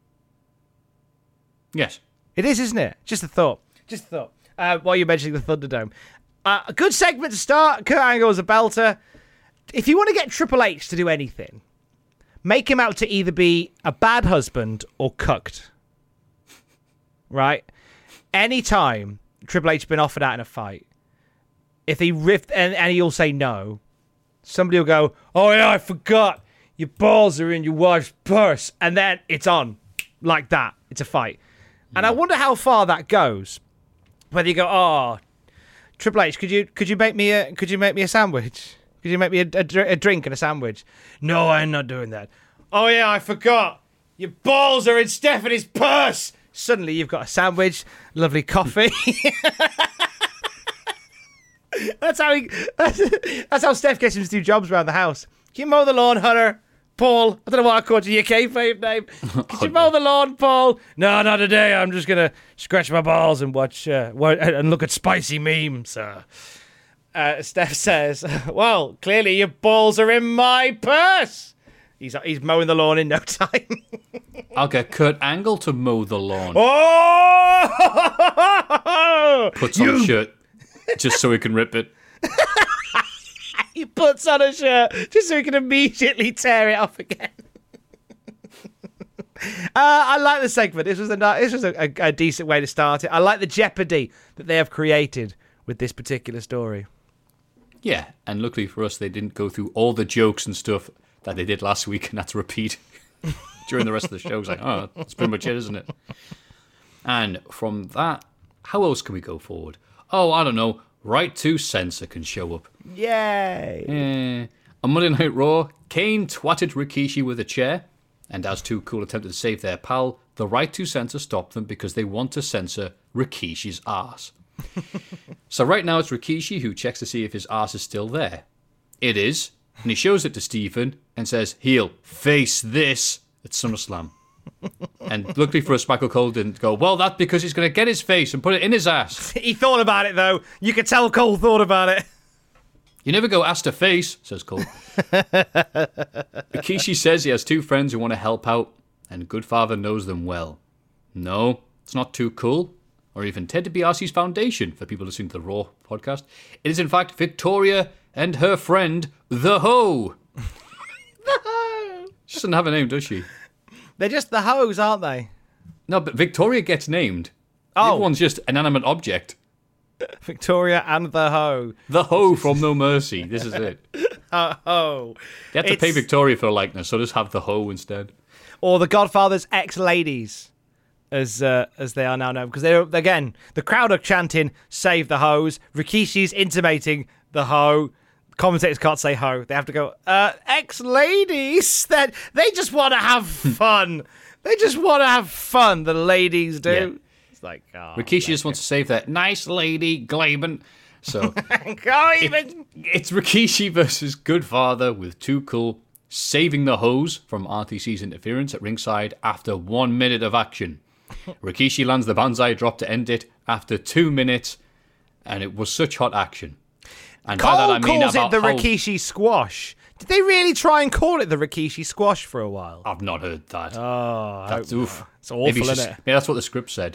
Yes. It is, isn't it? Just a thought. Just a thought. Uh, while you're mentioning the Thunderdome. Uh, a good segment to start. Kurt Angle as a belter. If you want to get Triple H to do anything, make him out to either be a bad husband or cucked. Right? Anytime Triple H has been offered out in a fight, if he riffed and, and he'll say no, somebody will go, oh yeah, I forgot. Your balls are in your wife's purse. And then it's on. Like that. It's a fight. And I wonder how far that goes. Whether you go, oh, Triple H, could you could you make me a could you make me a sandwich? Could you make me a, a, a drink and a sandwich? No, I'm not doing that. Oh yeah, I forgot. Your balls are in Stephanie's purse. Suddenly you've got a sandwich, lovely coffee. That's how he. That's, that's how Steph gets him to do jobs around the house. Can you mow the lawn, Hunter? Paul, I don't know what I called you, your kayfabe name. Could you mow the lawn, Paul? No, not today. I'm just going to scratch my balls and watch uh, and look at spicy memes. Uh, uh, Steph says, well, clearly your balls are in my purse. He's he's mowing the lawn in no time. I'll get Kurt Angle to mow the lawn. Oh! Puts on you... a shirt just so he can rip it. He puts on a shirt just so he can immediately tear it off again. uh, I like the segment. This was a this was a, a, a decent way to start it. I like the jeopardy that they have created with this particular story. Yeah, and luckily for us, they didn't go through all the jokes and stuff that they did last week and had to repeat during the rest of the show. It's like, oh, that's pretty much it, isn't it? And from that, how else can we go forward? Oh, I don't know. Right to Censor can show up. Yay! Yeah. On Monday Night Raw, Kane twatted Rikishi with a chair, and as Too Cool attempted to save their pal, the Right to Censor stopped them because they want to censor Rikishi's arse. So right now it's Rikishi who checks to see if his arse is still there. It is, and he shows it to Stephen and says he'll face this at SummerSlam. And luckily for us, Michael Cole didn't go, well, that's because he's going to get his face and put it in his ass. He thought about it, though. You could tell Cole thought about it. You never go ass to face, says Cole. Rikishi says he has two friends who want to help out, and Goodfather knows them well. No, it's not Too Cool, or even Ted DiBiase's Foundation, for people listening to the Raw podcast. It is, in fact, Victoria and her friend, The Ho. The Ho! She doesn't have a name, does she? They're just the hoes, aren't they? No, but Victoria gets named. Oh. The other one's just an inanimate object. Victoria and the Ho. The Ho from No Mercy. This is it. Uh, ho. They have to It's... pay Victoria for a likeness, so just have the Ho instead. Or the Godfather's ex-ladies, as uh, as they are now known. Because, they're again, the crowd are chanting, save the hoes. Rikishi's intimating the Ho. Commentators can't say ho. They have to go, uh, ex-ladies. That they just want to have fun. They just want to have fun, the ladies do. Yeah. It's like, oh, Rikishi just wants to save that nice lady, Glaben. So Glaben. It, it's Rikishi versus Goodfather with Too Cool saving the hose from R T C's interference at ringside after one minute of action. Rikishi lands the Banzai drop to end it after two minutes, and it was such hot action. And Cole by that I mean calls about it the how... Rikishi squash. Did they really try and call it the Rikishi squash for a while? I've not heard that. Oh, that's oof. It's awful, maybe isn't just, it? Maybe that's what the script said.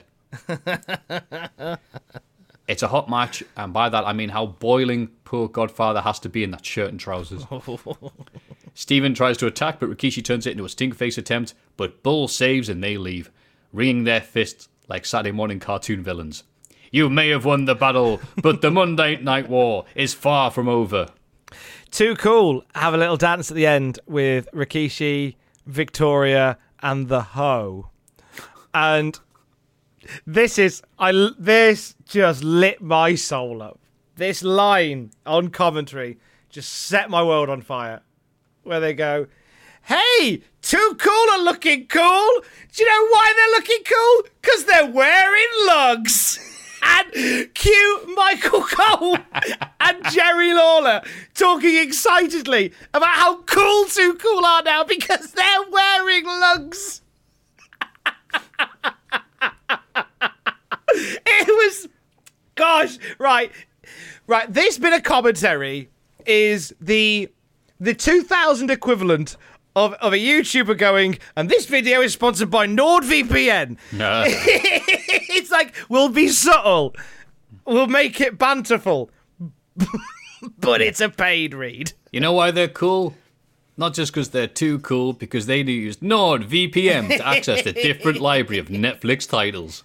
It's a hot match, and by that I mean how boiling poor Godfather has to be in that shirt and trousers. Steven tries to attack, but Rikishi turns it into a stink face attempt, but Bull saves and they leave, wringing their fists like Saturday morning cartoon villains. You may have won the battle, but the Monday Night War is far from over. Too Cool. Have a little dance at the end with Rikishi, Victoria, and the Ho. And this is, I, this just lit my soul up. This line on commentary just set my world on fire. Where they go, hey, Too Cool are looking cool. Do you know why they're looking cool? Because they're wearing lugs. And cue Michael Cole and Jerry Lawler talking excitedly about how cool Too Cool are now because they're wearing lugs. It was, gosh, right, right. This bit of commentary is the the two thousand equivalent of, of a YouTuber going, and this video is sponsored by NordVPN. No. It's like, we'll be subtle, we'll make it banterful, but it's a paid read. You know why they're cool? Not just because they're too cool, because they use NordVPN to access the different library of Netflix titles.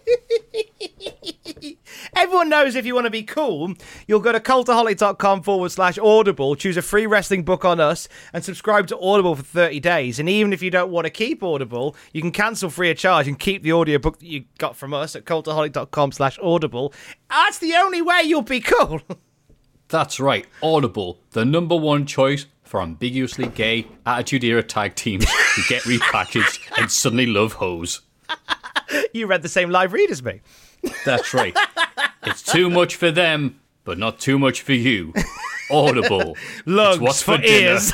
Everyone knows if you want to be cool, you'll go to cultaholic.com forward slash Audible, choose a free wrestling book on us, and subscribe to Audible for thirty days. And even if you don't want to keep Audible, you can cancel free of charge and keep the audiobook that you got from us at cultaholic.com slash Audible. That's the only way you'll be cool. That's right, Audible, the number one choice for ambiguously gay Attitude Era tag teams who get repackaged and suddenly love hoes. You read the same live read as me. That's right. It's too much for them, but not too much for you. Audible. Lugs It's what's for, for dinner. ears.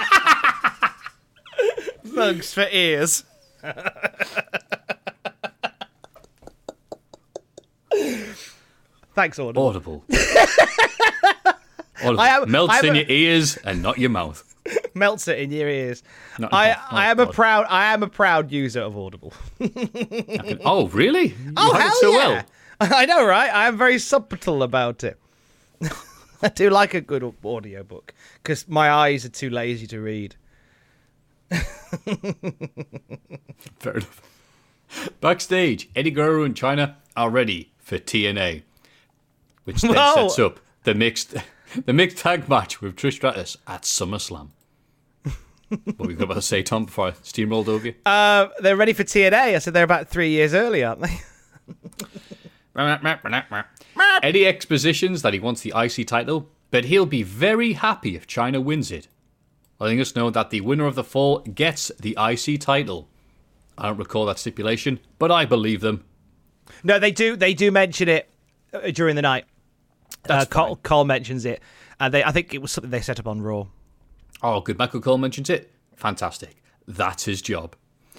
Lugs for ears. Thanks, Audible. Audible. Audible. I am- Melts I am in a- your ears and not your mouth. Melts it in your ears. Not- I, not- I am not a proud I am a proud user of Audible. Oh, really? You Oh, have hell it so yeah. well. I know, right? I am very subtle about it. I do like a good audiobook because my eyes are too lazy to read. Fair enough. Backstage, Eddie Guerrero and China are ready for T N A, which then Whoa. sets up the mixed the mixed tag match with Trish Stratus at SummerSlam. What were you about to say, Tom, before I steamrolled over you? Uh, they're ready for T N A. I said they're about three years early, aren't they? Eddie expositions that he wants the I C title, but he'll be very happy if China wins it. Letting us know that the winner of the fall gets the I C title. I don't recall that stipulation, but I believe them. No, they do. They do mention it uh, during the night. Uh, That's Cole, fine. Cole mentions it, and they. I think it was something they set up on Raw. Oh, good. Michael Cole mentions it. Fantastic. That's his job.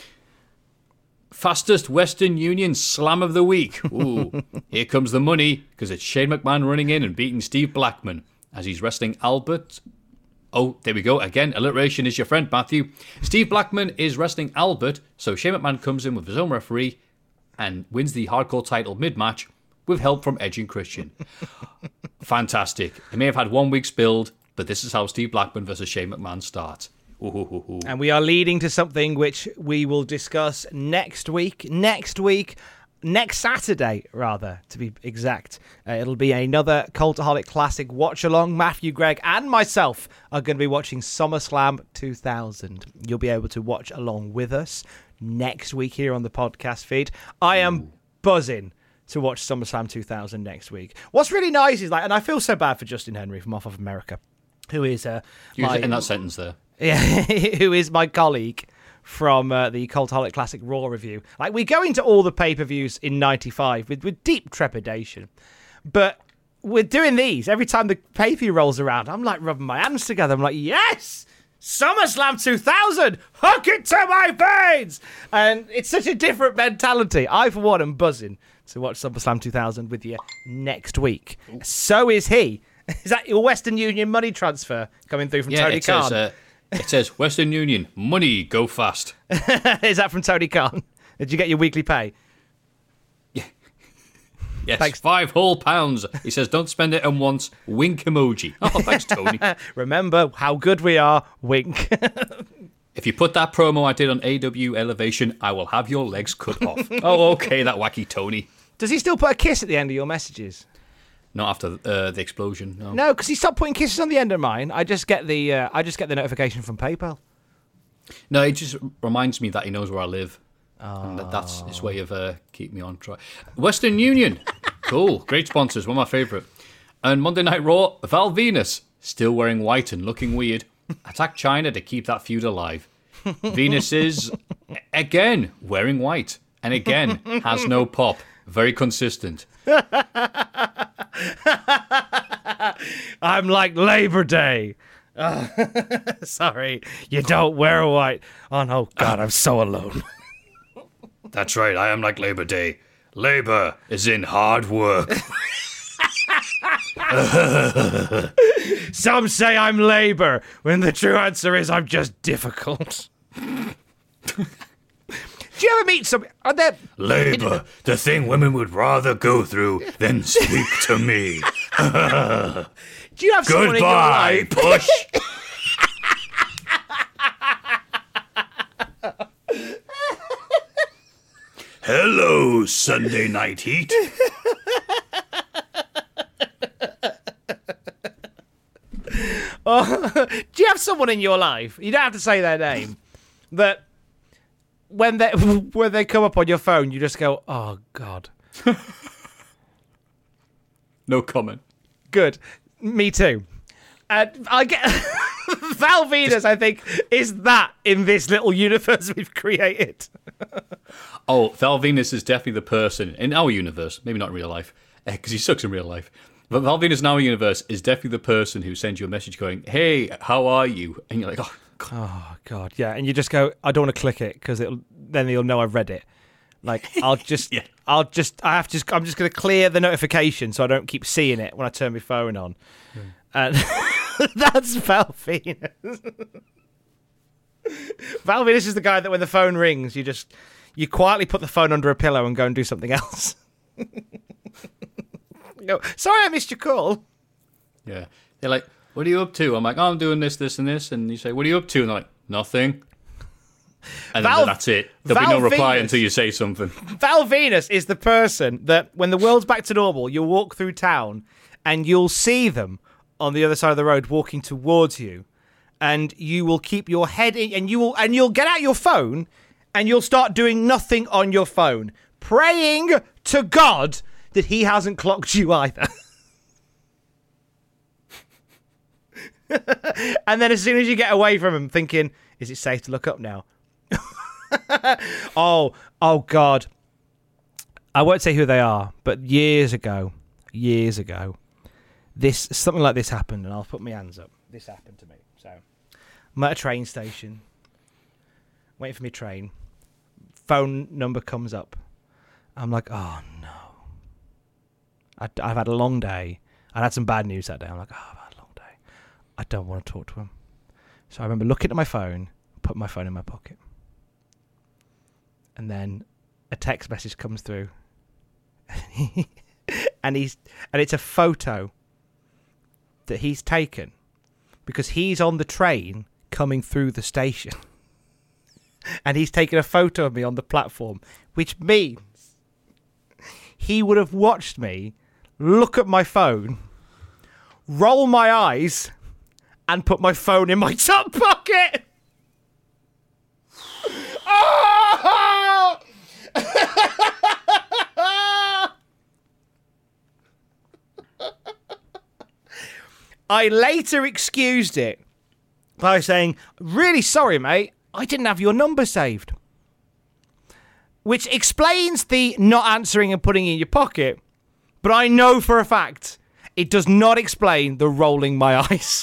Fastest Western Union slam of the week. Ooh, here comes the money, because it's Shane McMahon running in and beating Steve Blackman as he's wrestling Albert. Oh, there we go. Again, alliteration is your friend, Matthew. Steve Blackman is wrestling Albert, so Shane McMahon comes in with his own referee and wins the hardcore title mid-match with help from Edge and Christian. Fantastic. He may have had one week's build, but this is how Steve Blackman versus Shane McMahon starts. Ooh, ooh, ooh, ooh. And we are leading to something which we will discuss next week. Next week, next Saturday, rather, to be exact. Uh, it'll be another Cultaholic Classic watch-along. Matthew, Greg, and myself are going to be watching SummerSlam two thousand. You'll be able to watch along with us next week here on the podcast feed. I am Ooh. buzzing to watch SummerSlam two thousand next week. What's really nice is, like, and I feel so bad for Justin Henry from Off of America, who is uh, Use my, it in that sentence there. Yeah, who is my colleague from uh, the Cultaholic Classic Raw review. Like, we go into all the pay-per-views in ninety-five with, with deep trepidation, but we're doing these every time the pay-per-view rolls around. I'm like rubbing my hands together. I'm like, yes, SummerSlam two thousand, hook it to my veins. And it's such a different mentality. I, for one, am buzzing to watch SummerSlam two thousand with you next week. Ooh. So is he. Is that your Western Union money transfer coming through from yeah, Tony it Khan? Says, uh, it says Western Union, money, go fast. Is that from Tony Khan? Did you get your weekly pay? Yeah. Yes, Thanks. five whole pounds. He says, don't spend it on once. Wink emoji. Oh, thanks, Tony. Remember how good we are. Wink. If you put that promo I did on A W Elevation, I will have your legs cut off. Oh, okay, that wacky Tony. Does he still put a kiss at the end of your messages? Not after uh, the explosion, no. No, because he stopped putting kisses on the end of mine. I just get the uh, I just get the notification from PayPal. No, it just reminds me that he knows where I live. Oh. And that that's his way of uh, keeping me on track. Western Union. Cool. Great sponsors. One of my favourite. And Monday Night Raw, Val Venus, still wearing white and looking weird, attacked China to keep that feud alive. Venus is, again, wearing white. And again, has no pop. Very consistent. I'm like Labor Day. Uh, sorry, you don't wear white. Oh, no, God, I'm so alone. That's right, I am like Labor Day. Labor is in hard work. Some say I'm Labor, when the true answer is I'm just difficult. Do you ever meet some... Are there... Labor, the thing women would rather go through than speak to me. Do you have someone Goodbye, in your life... push. Hello, Sunday night heat. Oh, do you have someone in your life, you don't have to say their name, that when they when they come up on your phone, you just go, oh, God. No comment. Good. Me too. And I get... Val Venus, I think, is that in this little universe we've created. Oh, Val Venus is definitely the person in our universe, maybe not in real life, because he sucks in real life. But Val Venus in our universe is definitely the person who sends you a message going, hey, how are you? And you're like, oh, God. Oh, God, yeah. And you just go, I don't want to click it, because then you'll know I've read it. Like, I'll just, yeah. I'll just, I have to, just, I'm just going to clear the notification so I don't keep seeing it when I turn my phone on. Hmm. And that's Val Venus. Val Venus is the guy that when the phone rings, you just, you quietly put the phone under a pillow and go and do something else. No, sorry I missed your call. Yeah. They're like, what are you up to? I'm like, oh, I'm doing this, this, and this. And you say, what are you up to? And they're like, nothing. And Val, then that's it. There'll Val be no reply Venus, until you say something. Val Venus is the person that when the world's back to normal, you'll walk through town and you'll see them on the other side of the road walking towards you. And you will keep your head in, and you will, and you'll get out your phone and you'll start doing nothing on your phone, praying to God that he hasn't clocked you either. And then as soon as you get away from him, thinking, is it safe to look up now? oh, oh God. I won't say who they are, but years ago, years ago, this something like this happened, and I'll put my hands up. This happened to me. So I'm at a train station, waiting for my train. Phone number comes up. I'm like, oh no. I, I've had a long day. I had some bad news that day. I'm like, oh, I've had a long day. I don't want to talk to him. So I remember looking at my phone, put my phone in my pocket. And then a text message comes through. and he's and it's a photo that he's taken because he's on the train coming through the station. And he's taken a photo of me on the platform, which means he would have watched me look at my phone, roll my eyes, and put my phone in my top pocket. Oh! I later excused it by saying, really sorry, mate, I didn't have your number saved. Which explains the not answering and putting it in your pocket. But I know for a fact it does not explain the rolling my eyes.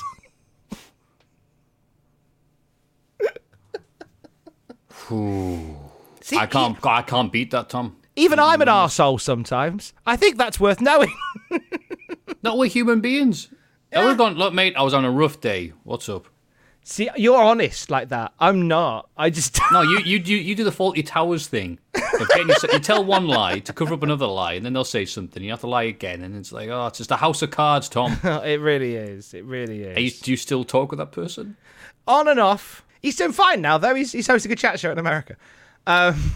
See, I can't I can't beat that, Tom. Even I'm an arsehole sometimes. I think that's worth knowing. Not with human beings. Yeah. I would have gone, look, mate, I was on a rough day. What's up? See, you're honest like that. I'm not. I just... No, you you you, you do the Faulty Towers thing. Of getting yourself, you tell one lie to cover up another lie, and then they'll say something. You have to lie again, and it's like, oh, it's just a house of cards, Tom. It really is. It really is. You, do you still talk with that person? On and off. He's doing fine now, though. He's, he's hosting a chat show in America. Um...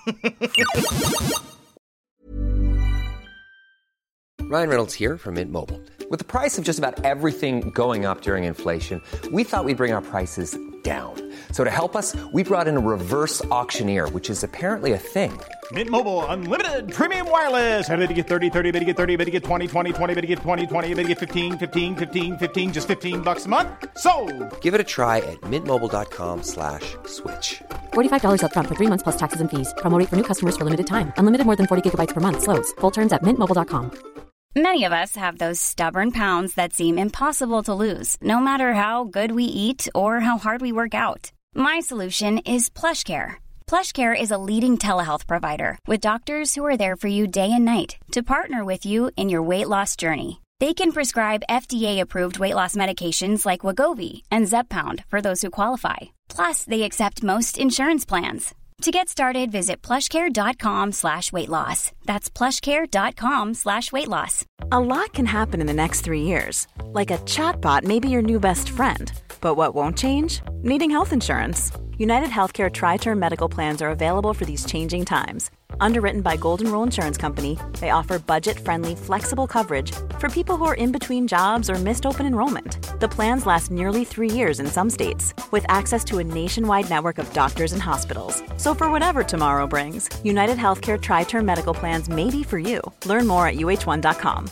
Ryan Reynolds here from Mint Mobile. With the price of just about everything going up during inflation, we thought we'd bring our prices down. So to help us, we brought in a reverse auctioneer, which is apparently a thing. Mint Mobile Unlimited Premium Wireless. How to get thirty, thirty, how to get thirty, how to get twenty, twenty, twenty, how to get twenty, twenty, how to get fifteen, fifteen, fifteen, fifteen, just fifteen bucks a month? Sold! Give it a try at mintmobile.com slash switch. forty-five dollars up front for three months plus taxes and fees. Promo rate for new customers for limited time. Unlimited more than forty gigabytes per month. Slows full terms at mint mobile dot com. Many of us have those stubborn pounds that seem impossible to lose, no matter how good we eat or how hard we work out. My solution is PlushCare. PlushCare is a leading telehealth provider with doctors who are there for you day and night to partner with you in your weight loss journey. They can prescribe F D A-approved weight loss medications like Wegovy and Zepbound for those who qualify. Plus, they accept most insurance plans. To get started, visit plushcare.com slash weight loss. That's plushcare.com slash weight loss. A lot can happen in the next three years. Like a chatbot may be your new best friend. But what won't change? Needing health insurance. United Healthcare Tri-Term Medical Plans are available for these changing times. Underwritten by Golden Rule Insurance Company, they offer budget-friendly, flexible coverage for people who are in between jobs or missed open enrollment. The plans last nearly three years in some states, with access to a nationwide network of doctors and hospitals. So for whatever tomorrow brings, United Healthcare Tri-Term Medical Plans may be for you. Learn more at U H one dot com.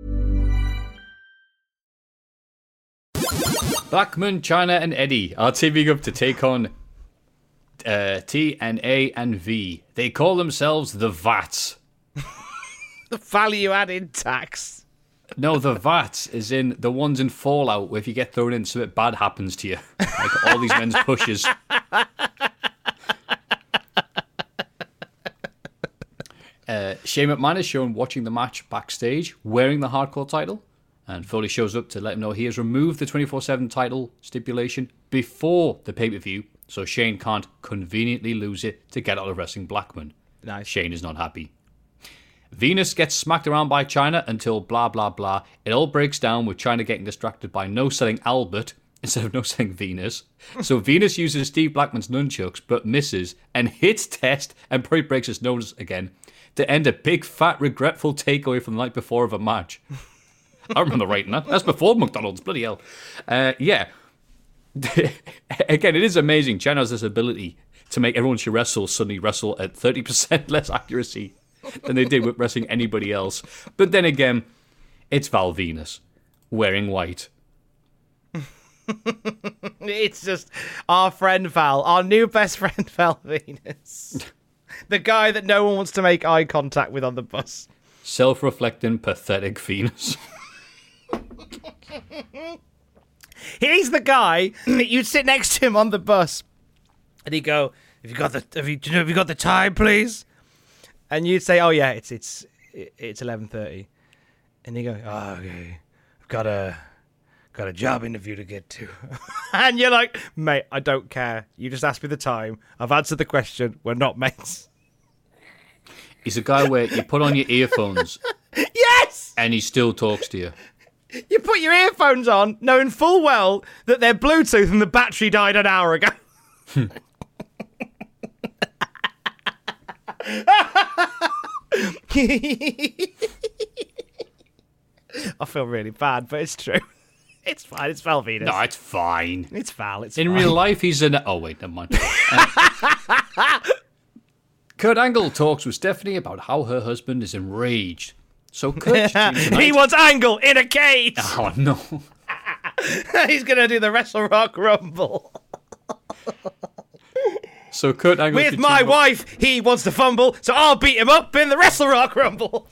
Blackman, China, and Eddie are teaming up to take on uh, T N A and V. They call themselves the V A Ts. The value-added tax. No, the V A Ts is in the ones in Fallout where if you get thrown in, something bad happens to you. Like all these men's pushes. Uh, Shane McMahon is shown watching the match backstage, wearing the Hardcore title. And Foley shows up to let him know he has removed the twenty-four seven title stipulation before the pay-per-view, so Shane can't conveniently lose it to get out of wrestling Blackman. Nice. Shane is not happy. Venus gets smacked around by China until blah blah blah. It all breaks down with China getting distracted by no-selling Albert instead of no-selling Venus. So Venus uses Steve Blackman's nunchucks but misses and hits Test and probably breaks his nose again to end a big fat regretful takeaway from the night before of a match. I remember writing that. That's before McDonald's. Bloody hell. Uh, yeah. Again, it is amazing. China has this ability to make everyone she wrestles suddenly wrestle at thirty percent less accuracy than they did with wrestling anybody else. But then again, it's Val Venus wearing white. It's just our friend Val, our new best friend Val Venus. The guy that no one wants to make eye contact with on the bus. Self-reflecting, pathetic Venus. He's the guy that you'd sit next to him on the bus, and he'd go, "Have you got the? Have you, do you know, have you got the time, please?" And you'd say, "Oh yeah, it's it's it's eleven thirty," and he'd go, "Oh okay, I've got a got a job interview to get to," and you're like, "Mate, I don't care. You just asked me the time. I've answered the question. We're not mates." He's a guy where you put on your earphones. Yes! And he still talks to you. You put your earphones on, knowing full well that they're Bluetooth and the battery died an hour ago. I feel really bad, but it's true. It's fine. It's Val Venus. No, it's fine. It's Val. It's In fine. real life, he's an... Oh, wait, never mind. Um, Kurt Angle talks with Stephanie about how her husband is enraged. So Kurt... He wants Angle in a cage! Oh, no. He's going to do the Wrestle Rock Rumble. So Kurt Angle... With my up- wife, he wants to fumble, so I'll beat him up in the Wrestle Rock Rumble.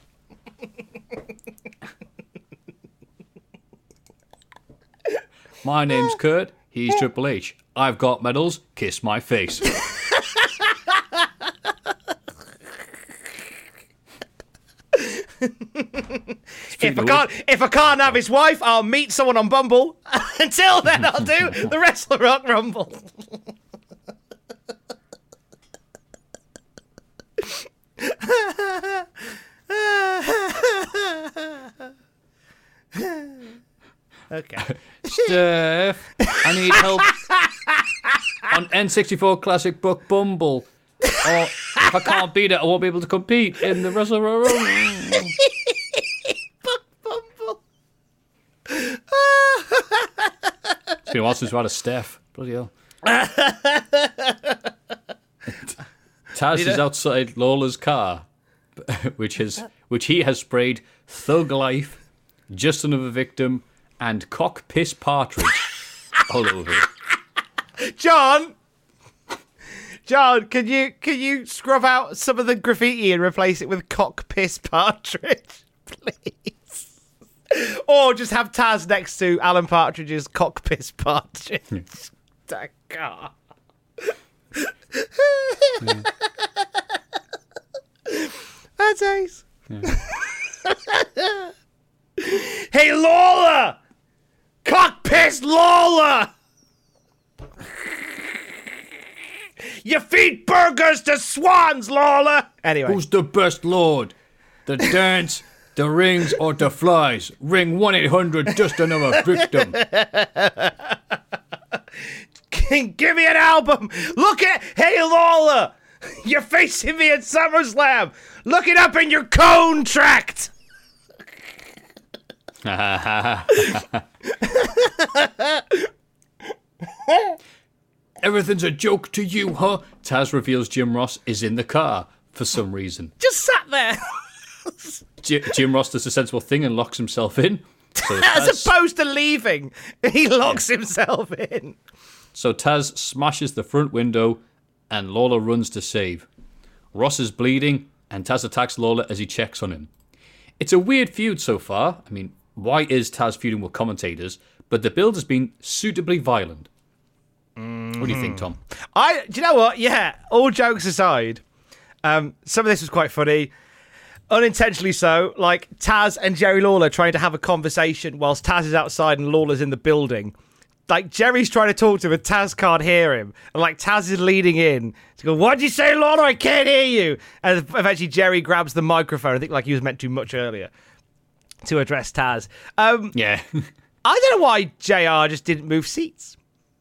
My name's Kurt. He's Triple H. I've got medals. Kiss my face. If I can't, if I can't have his wife, I'll meet someone on Bumble. Until then, I'll do the Wrestle Rock Rumble. Okay. Steph, I need help on N sixty-four Classic Book Bumble. Or if I can't beat it, I won't be able to compete in the Wrestle Rock Rumble. Book Bumble. It's been a while since we had a Steph. Bloody hell. Taz is outside Lawler's car, which has which he has sprayed Thug Life, Just Another Victim, and Cock Piss Partridge all over it. John, John, can you can you scrub out some of the graffiti and replace it with cock piss Partridge, please? Or just have Taz next to Alan Partridge's cock piss Partridge. That car. Yeah. That's ace. Yeah. Hey, Lola! Cock piss Lola! You feed burgers to swans, Lola! Anyway. Who's the best lord? The dance, the rings, or the flies? Ring one eight hundred just another victim. Give me an album! Look at Hey Lola! You're facing me at SummerSlam! Look it up in your cone tract! Everything's a joke to you, huh? Taz reveals Jim Ross is in the car for some reason. Just sat there. J- Jim Ross does a sensible thing and locks himself in. So As Taz, opposed to leaving, he locks yeah. himself in. So Taz smashes the front window and Lola runs to save. Ross is bleeding and Taz attacks Lola as he checks on him. It's a weird feud so far. I mean, why is Taz feuding with commentators? But the build has been suitably violent. Mm-hmm. What do you think, Tom? I, do you know what? Yeah, all jokes aside, um, some of this was quite funny. Unintentionally so, like Taz and Jerry Lawler trying to have a conversation whilst Taz is outside and Lawler's in the building. Like, Jerry's trying to talk to him and Taz can't hear him. And, like, Taz is leading in to go, what'd you say, Lawler? I can't hear you. And eventually Jerry grabs the microphone, I think like he was meant to much earlier, to address Taz. Um, yeah. I don't know why J R just didn't move seats.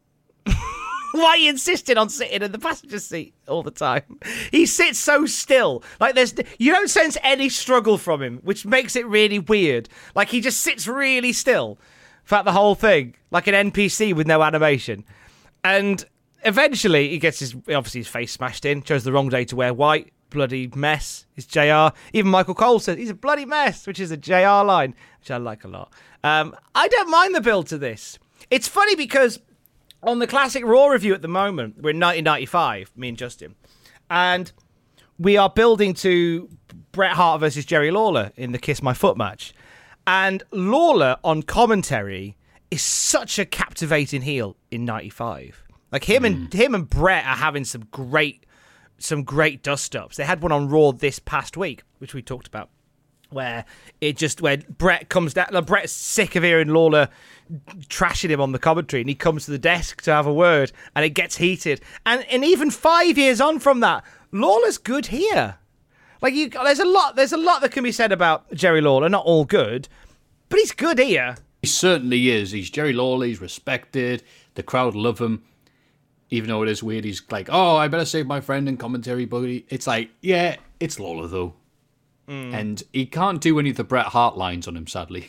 Why he insisted on sitting in the passenger seat all the time. He sits so still. Like, there's, you don't sense any struggle from him, which makes it really weird. Like, he just sits really still throughout the whole thing, like an N P C with no animation. And eventually he gets his, obviously his face smashed in, chose the wrong day to wear white. Bloody mess is J R. Even Michael Cole says he's a bloody mess, which is a J R line, which I like a lot. Um, I don't mind the build to this. It's funny because on the Classic Raw review at the moment, we're in nineteen ninety-five, me and Justin, and we are building to Bret Hart versus Jerry Lawler in the Kiss My Foot match. And Lawler on commentary is such a captivating heel in ninety-five. Like him mm. and him and Bret are having some great, some great dust ups. They had one on Raw this past week, which we talked about, where it just where Bret comes down. Like, Bret's sick of hearing Lawler trashing him on the commentary, and he comes to the desk to have a word, and it gets heated. And and even five years on from that, Lawler's good here. Like you, there's a lot. There's a lot that can be said about Jerry Lawler. Not all good, but he's good here. He certainly is. He's Jerry Lawler. He's respected. The crowd love him. Even though it is weird, he's like, "Oh, I better save my friend in commentary." But it's like, yeah, it's Lawler though, mm. and he can't do any of the Bret Hart lines on him. Sadly,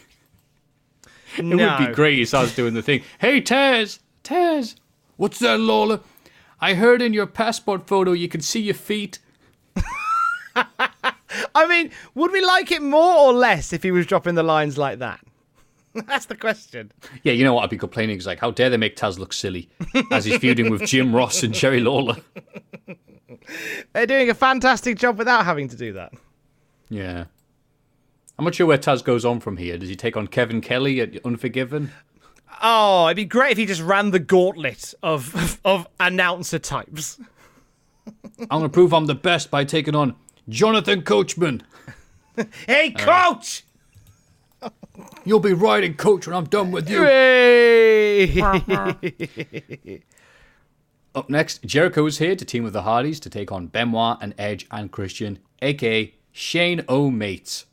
it no. would be great. He starts doing the thing. Hey, Taz, Taz, what's that, Lawler? I heard in your passport photo you can see your feet. I mean, would we like it more or less if he was dropping the lines like that? That's the question. Yeah, you know what I'd be complaining is like, how dare they make Taz look silly as he's feuding with Jim Ross and Jerry Lawler. They're doing a fantastic job without having to do that. Yeah. I'm not sure where Taz goes on from here. Does he take on Kevin Kelly at Unforgiven? Oh, it'd be great if he just ran the gauntlet of of, of announcer types. I'm going to prove I'm the best by taking on Jonathan Coachman. Hey, Coach! Right. You'll be riding Coach when I'm done with you. Up next, Jericho is here to team with the Hardys to take on Benoit and Edge and Christian, a k a. Shane O'Mates.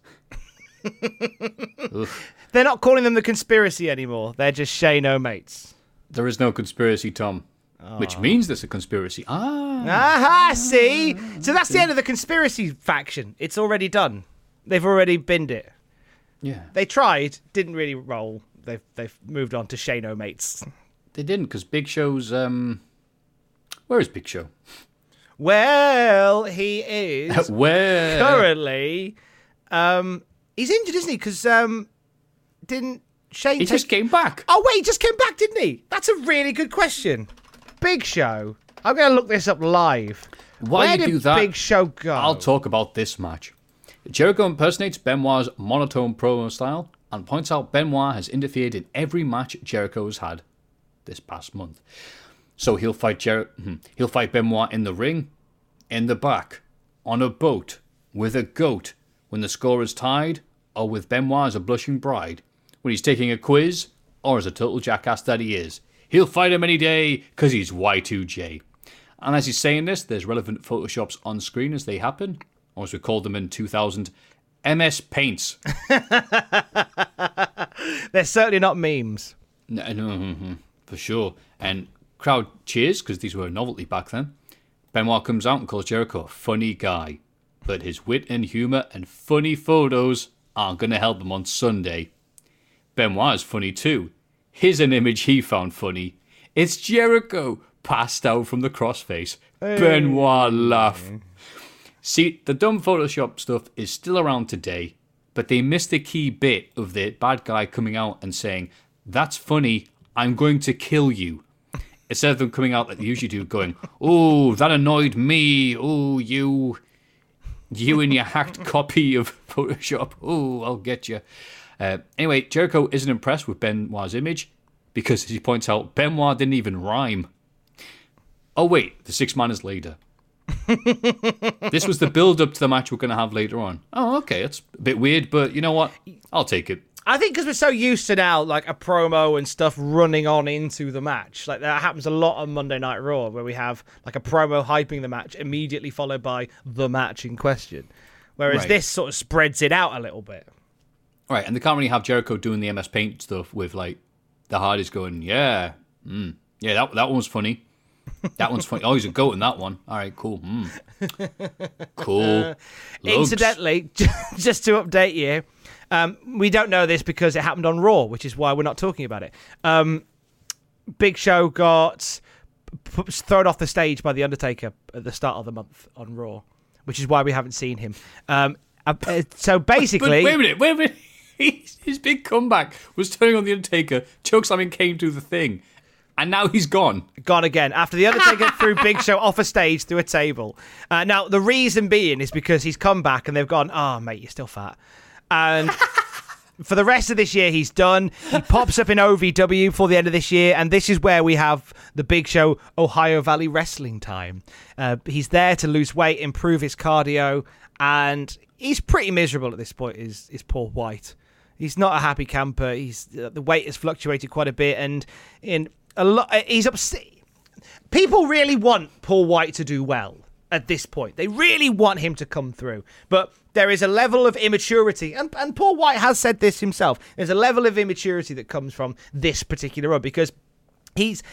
They're not calling them the Conspiracy anymore. They're just Shane O'Mates. There is no conspiracy, Tom. Oh. Which means there's a conspiracy. Ah. Aha, see? So that's the end of the conspiracy faction. It's already done. They've already binned it. Yeah. They tried, didn't really roll. They've they've moved on to Shane O'Mates. They didn't, because Big Show's... Um... Where is Big Show? Well, he is well. currently... Um, he's injured, isn't he? Because um, didn't Shane... He take... just came back. Oh, wait, he just came back, didn't he? That's a really good question. Big Show. I'm going to look this up live. While Where you did do that, Big Show go? I'll talk about this match. Jericho impersonates Benoit's monotone promo style and points out Benoit has interfered in every match Jericho has had this past month. So he'll fight Jer- he'll fight Benoit in the ring, in the back, on a boat, with a goat, when the score is tied, or with Benoit as a blushing bride, when he's taking a quiz, or as a total jackass that he is. He'll fight him any day, because he's Y two J. And as he's saying this, there's relevant photoshops on screen as they happen, or as we called them in two thousand, M S Paints. They're certainly not memes. No, no, for sure. And crowd cheers, because these were a novelty back then. Benoit comes out and calls Jericho a funny guy. But his wit and humour and funny photos aren't going to help him on Sunday. Benoit is funny too. Here's an image he found funny. It's Jericho passed out from the crossface. Hey. Benoit laugh. See, the dumb Photoshop stuff is still around today, but they missed the key bit of the bad guy coming out and saying, "That's funny, I'm going to kill you." Instead of them coming out like they usually do, going, "Oh, that annoyed me. Oh, you, you and your hacked copy of Photoshop. Oh, I'll get you." Uh, anyway, Jericho isn't impressed with Benoit's image because, as he points out, Benoit didn't even rhyme. Oh, wait, the six man is later. This was the build-up to the match we're going to have later on. Oh, okay, it's a bit weird, but you know what? I'll take it. I think because we're so used to now, like, a promo and stuff running on into the match. Like, that happens a lot on Monday Night Raw, where we have, like, a promo hyping the match, immediately followed by the match in question. Whereas right. this sort of spreads it out a little bit. Right, and they can't really have Jericho doing the M S Paint stuff with, like, the Hardys going, yeah, mm, yeah, that that one was funny. That one's funny. Oh, he's a goat in that one. All right, cool. Mm. Cool. Uh, incidentally, just to update you, um, we don't know this because it happened on Raw, which is why we're not talking about it. Um, Big Show got p- thrown off the stage by The Undertaker at the start of the month on Raw, which is why we haven't seen him. Um, uh, so basically... But wait a minute, wait a minute. His big comeback was turning on The Undertaker, chokeslamming came through the thing. And now he's gone. Gone again. After The Undertaker threw Big Show off a stage through a table. Uh, now, the reason being is because he's come back and they've gone, oh, mate, you're still fat. And for the rest of this year, he's done. He pops up in O V W for the end of this year. And this is where we have the Big Show Ohio Valley Wrestling time. Uh, he's there to lose weight, improve his cardio. And he's pretty miserable at this point, is, is Paul White. He's not a happy camper. He's uh, the weight has fluctuated quite a bit. And in... A lot. He's upset. People really want Paul White to do well at this point. They really want him to come through. But there is a level of immaturity, and, and Paul White has said this himself. There's a level of immaturity that comes from this particular run because he's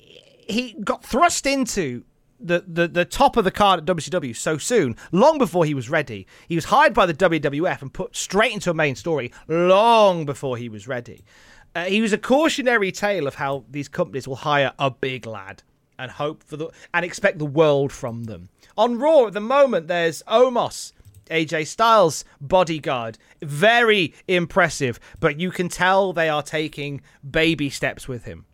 he got thrust into the, the, the top of the card at W C W so soon, long before he was ready. He was hired by the W W F and put straight into a main story long before he was ready. Uh, he was a cautionary tale of how these companies will hire a big lad and hope for the and expect the world from them. On Raw at the moment, there's Omos, A J Styles' bodyguard, very impressive, but you can tell they are taking baby steps with him.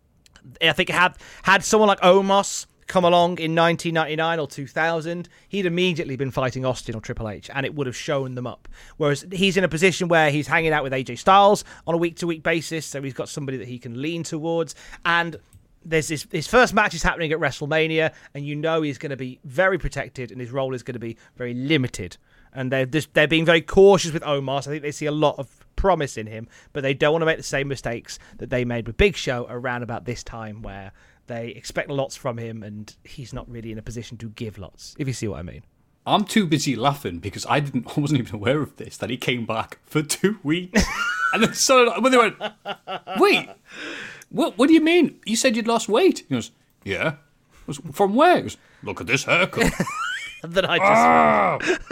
I think had had someone like Omos come along in nineteen ninety-nine or two thousand, he'd immediately been fighting Austin or Triple H, and it would have shown them up. Whereas he's in a position where he's hanging out with A J Styles on a week-to-week basis, so he's got somebody that he can lean towards. And there's this his first match is happening at WrestleMania, and you know he's going to be very protected, and his role is going to be very limited. And they're just, they're being very cautious with Omos. I think they see a lot of promise in him, but they don't want to make the same mistakes that they made with Big Show around about this time, where they expect lots from him, and he's not really in a position to give lots, if you see what I mean. I'm too busy laughing because I didn't, I wasn't even aware of this, that he came back for two weeks. And then so when they went, wait, what What do you mean? You said you'd lost weight. He goes, yeah. I was, from where? He goes, look at this haircut. that I just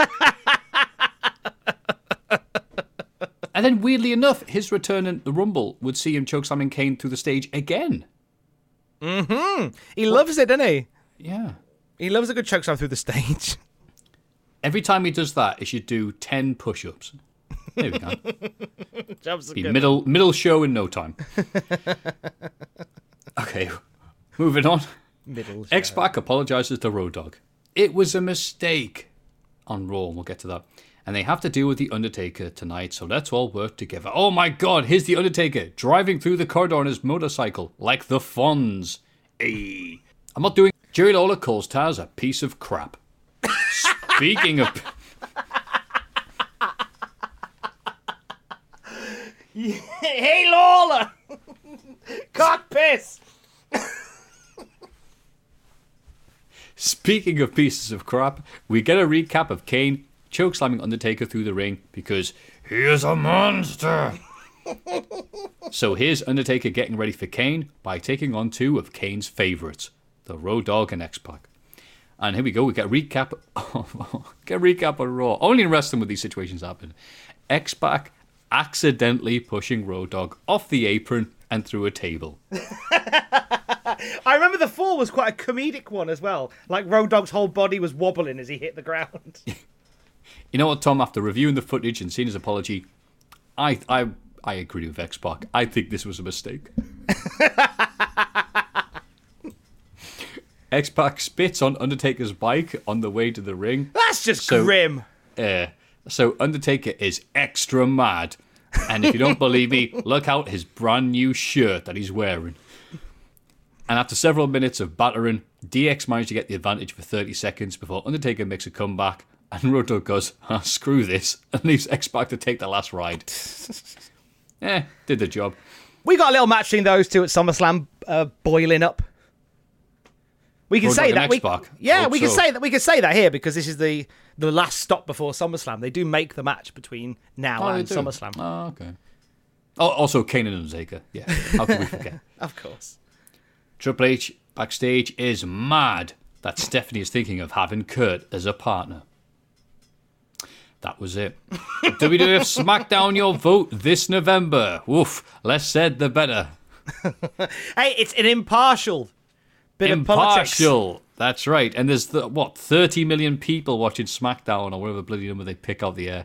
And then weirdly enough, his return in the Rumble would see him chokeslamming Kane through the stage again. Mm-hmm. He what? loves it, doesn't he? Yeah. He loves a good chokeslam through the stage. Every time he does that, he should do ten push-ups. There we go. Jobs Be middle middle show in no time. Okay, moving on. middle. X-Pac apologizes to Road Dogg. It was a mistake on Raw, and we'll get to that. And they have to deal with The Undertaker tonight, so let's all work together. Oh my god, here's The Undertaker, driving through the corridor on his motorcycle, like the Fonz. Hey. I'm not doing... Jerry Lawler calls Taz a piece of crap. Speaking of... Hey, Lawler! Cock piss! Speaking of pieces of crap, we get a recap of Kane chokeslamming Undertaker through the ring because he is a monster. So here's Undertaker getting ready for Kane by taking on two of Kane's favourites, the Road Dogg and X-Pac. And here we go, we get a recap of, get a recap of Raw. Only in wrestling would these situations happen. X-Pac accidentally pushing Road Dogg off the apron and through a table. I remember the fall was quite a comedic one as well. Like Road Dogg's whole body was wobbling as he hit the ground. You know what, Tom? After reviewing the footage and seeing his apology, I I I agree with X-Pac. I think this was a mistake. X-Pac spits on Undertaker's bike on the way to the ring. That's just so, grim. Uh, so Undertaker is extra mad. And if you don't believe me, look out his brand new shirt that he's wearing. And after several minutes of battering, D X managed to get the advantage for thirty seconds before Undertaker makes a comeback. And Road Dogg goes, oh, screw this, and leaves X-Pac to take the last ride. Eh, did the job. We got a little match between those two at SummerSlam uh, boiling up. We can Road say Dogg that. and We, X-Pac. yeah, Hope we can so. say that. We can say that here because this is the the last stop before SummerSlam. They do make the match between now Oh, they and do? SummerSlam. Oh, okay. Oh, also Kane and Undertaker. Yeah, how can we forget? Of course. Triple H backstage is mad that Stephanie is thinking of having Kurt as a partner. That was it. W W F SmackDown your vote this November. Woof. Less said, the better. Hey, it's an impartial bit of politics. Impartial. That's right. And there's, the, what, thirty million people watching SmackDown or whatever bloody number they pick out the air.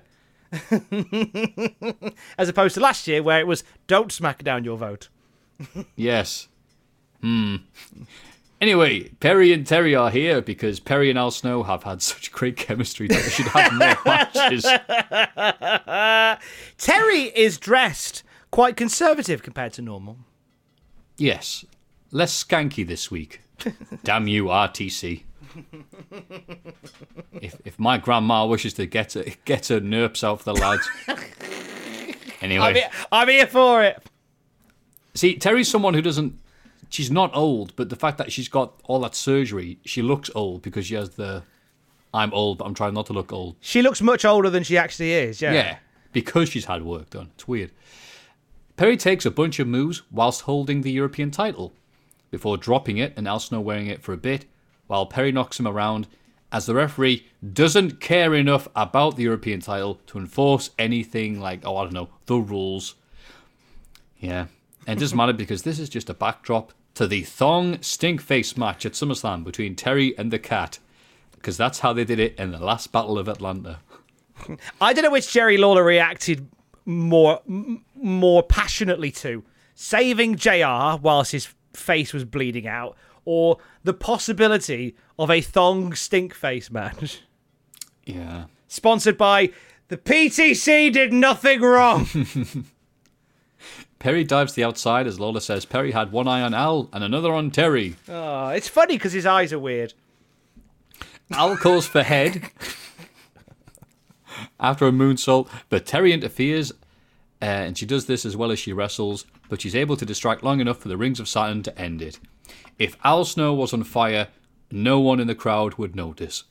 As opposed to last year where it was, don't smack down your vote. Yes. Hmm. Anyway, Perry and Terry are here because Perry and Al Snow have had such great chemistry that they should have more matches. Terry is dressed quite conservative compared to normal. Yes. Less skanky this week. Damn you, R T C. If if my grandma wishes to get her, get her nerps out for the lads. Anyway. I'm here, I'm here for it. See, Terry's someone who doesn't... She's not old, but the fact that she's got all that surgery, she looks old because she has the... I'm old, but I'm trying not to look old. She looks much older than she actually is, yeah. Yeah, because she's had work done. It's weird. Perry takes a bunch of moves whilst holding the European title, before dropping it and Al Snow wearing it for a bit, while Perry knocks him around, as the referee doesn't care enough about the European title to enforce anything like, oh, I don't know, the rules. Yeah, and it doesn't matter because this is just a backdrop to the Thong Stinkface match at SummerSlam between Terry and the Cat, because that's how they did it in the last Battle of Atlanta. I don't know which Jerry Lawler reacted more m- more passionately to. Saving J R whilst his face was bleeding out, or the possibility of a Thong Stinkface match. Yeah. Sponsored by the P T C did nothing wrong. Perry dives to the outside as Lawler says Perry had one eye on Al and another on Terry. Oh, it's funny because his eyes are weird. Al calls for head after a moonsault, but Terry interferes, uh, and she does this as well as she wrestles, but she's able to distract long enough for the Rings of Saturn to end it. If Al Snow was on fire, no one in the crowd would notice.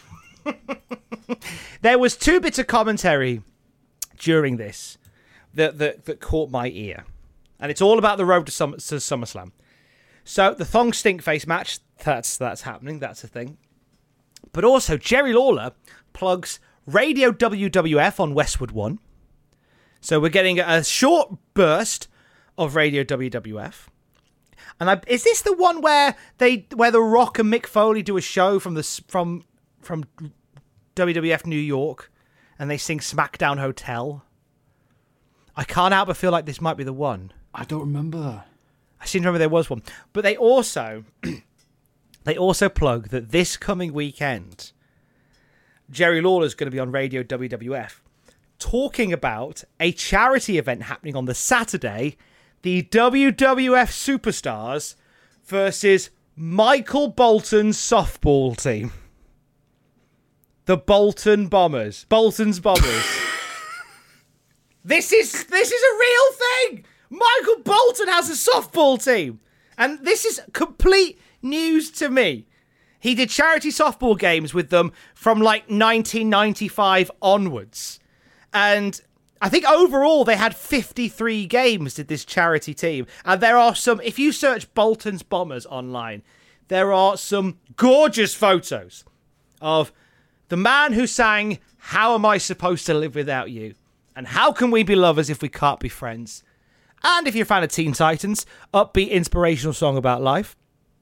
There was two bits of commentary during this that, that, that caught my ear. And it's all about the road to, Sum- to SummerSlam. So the Thong Stinkface match, that's that's happening, that's a thing. But also Jerry Lawler plugs Radio W W F on Westwood One. So we're getting a short burst of Radio W W F. And I, is this the one where they where The Rock and Mick Foley do a show from the from from W W F New York and they sing SmackDown Hotel? I can't help but feel like this might be the one. I don't remember. I seem to remember there was one. But they also they also plug that this coming weekend, Jerry Lawler's going to be on Radio W W F talking about a charity event happening on the Saturday, the W W F Superstars versus Michael Bolton's softball team. The Bolton Bombers. Bolton's Bombers. This is this is a real thing. Michael Bolton has a softball team. And this is complete news to me. He did charity softball games with them from like nineteen ninety-five onwards. And I think overall they had fifty-three games, did this charity team. And there are some, if you search Bolton's Bombers online, there are some gorgeous photos of the man who sang How Am I Supposed to Live Without You? And How Can We Be Lovers If We Can't Be Friends? And if you're a fan of Teen Titans, upbeat inspirational song about life.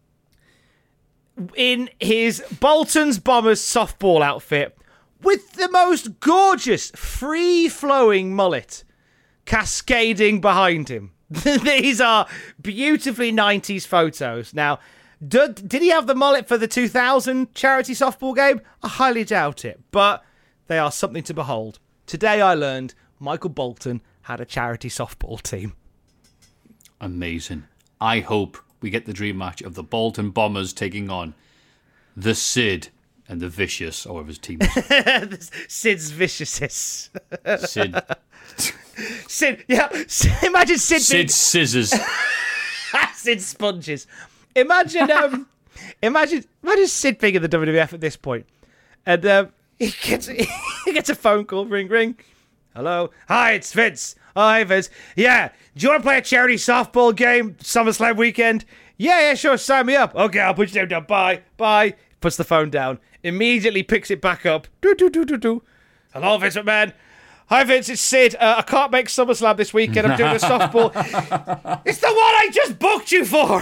In his Bolton's Bombers softball outfit, with the most gorgeous, free-flowing mullet cascading behind him. These are beautifully nineties photos. Now, did, did he have the mullet for the two thousand charity softball game? I highly doubt it, but they are something to behold. Today I learned Michael Bolton had a charity softball team. Amazing. I hope we get the dream match of the Bolton Bombers taking on the Sid and the Vicious, or whatever his team is. Sid's Viciouses. Sid. Sid, yeah. Imagine Sid. Sid being... Scissors. Sid Sponges. Imagine, um, imagine, imagine Sid being in the W W F at this point, and um, he gets he gets a phone call. Ring, ring. Hello. Hi, it's Vince. Hi, Vince. Yeah. Do you want to play a charity softball game SummerSlam weekend? Yeah, yeah, sure. Sign me up. Okay, I'll put you down. Bye, bye. Puts the phone down. Immediately picks it back up. Do do do do do. Hello, Vince McMahon. Hi, Vince. It's Sid. Uh, I can't make SummerSlam this weekend. I'm doing a softball. It's the one I just booked you for.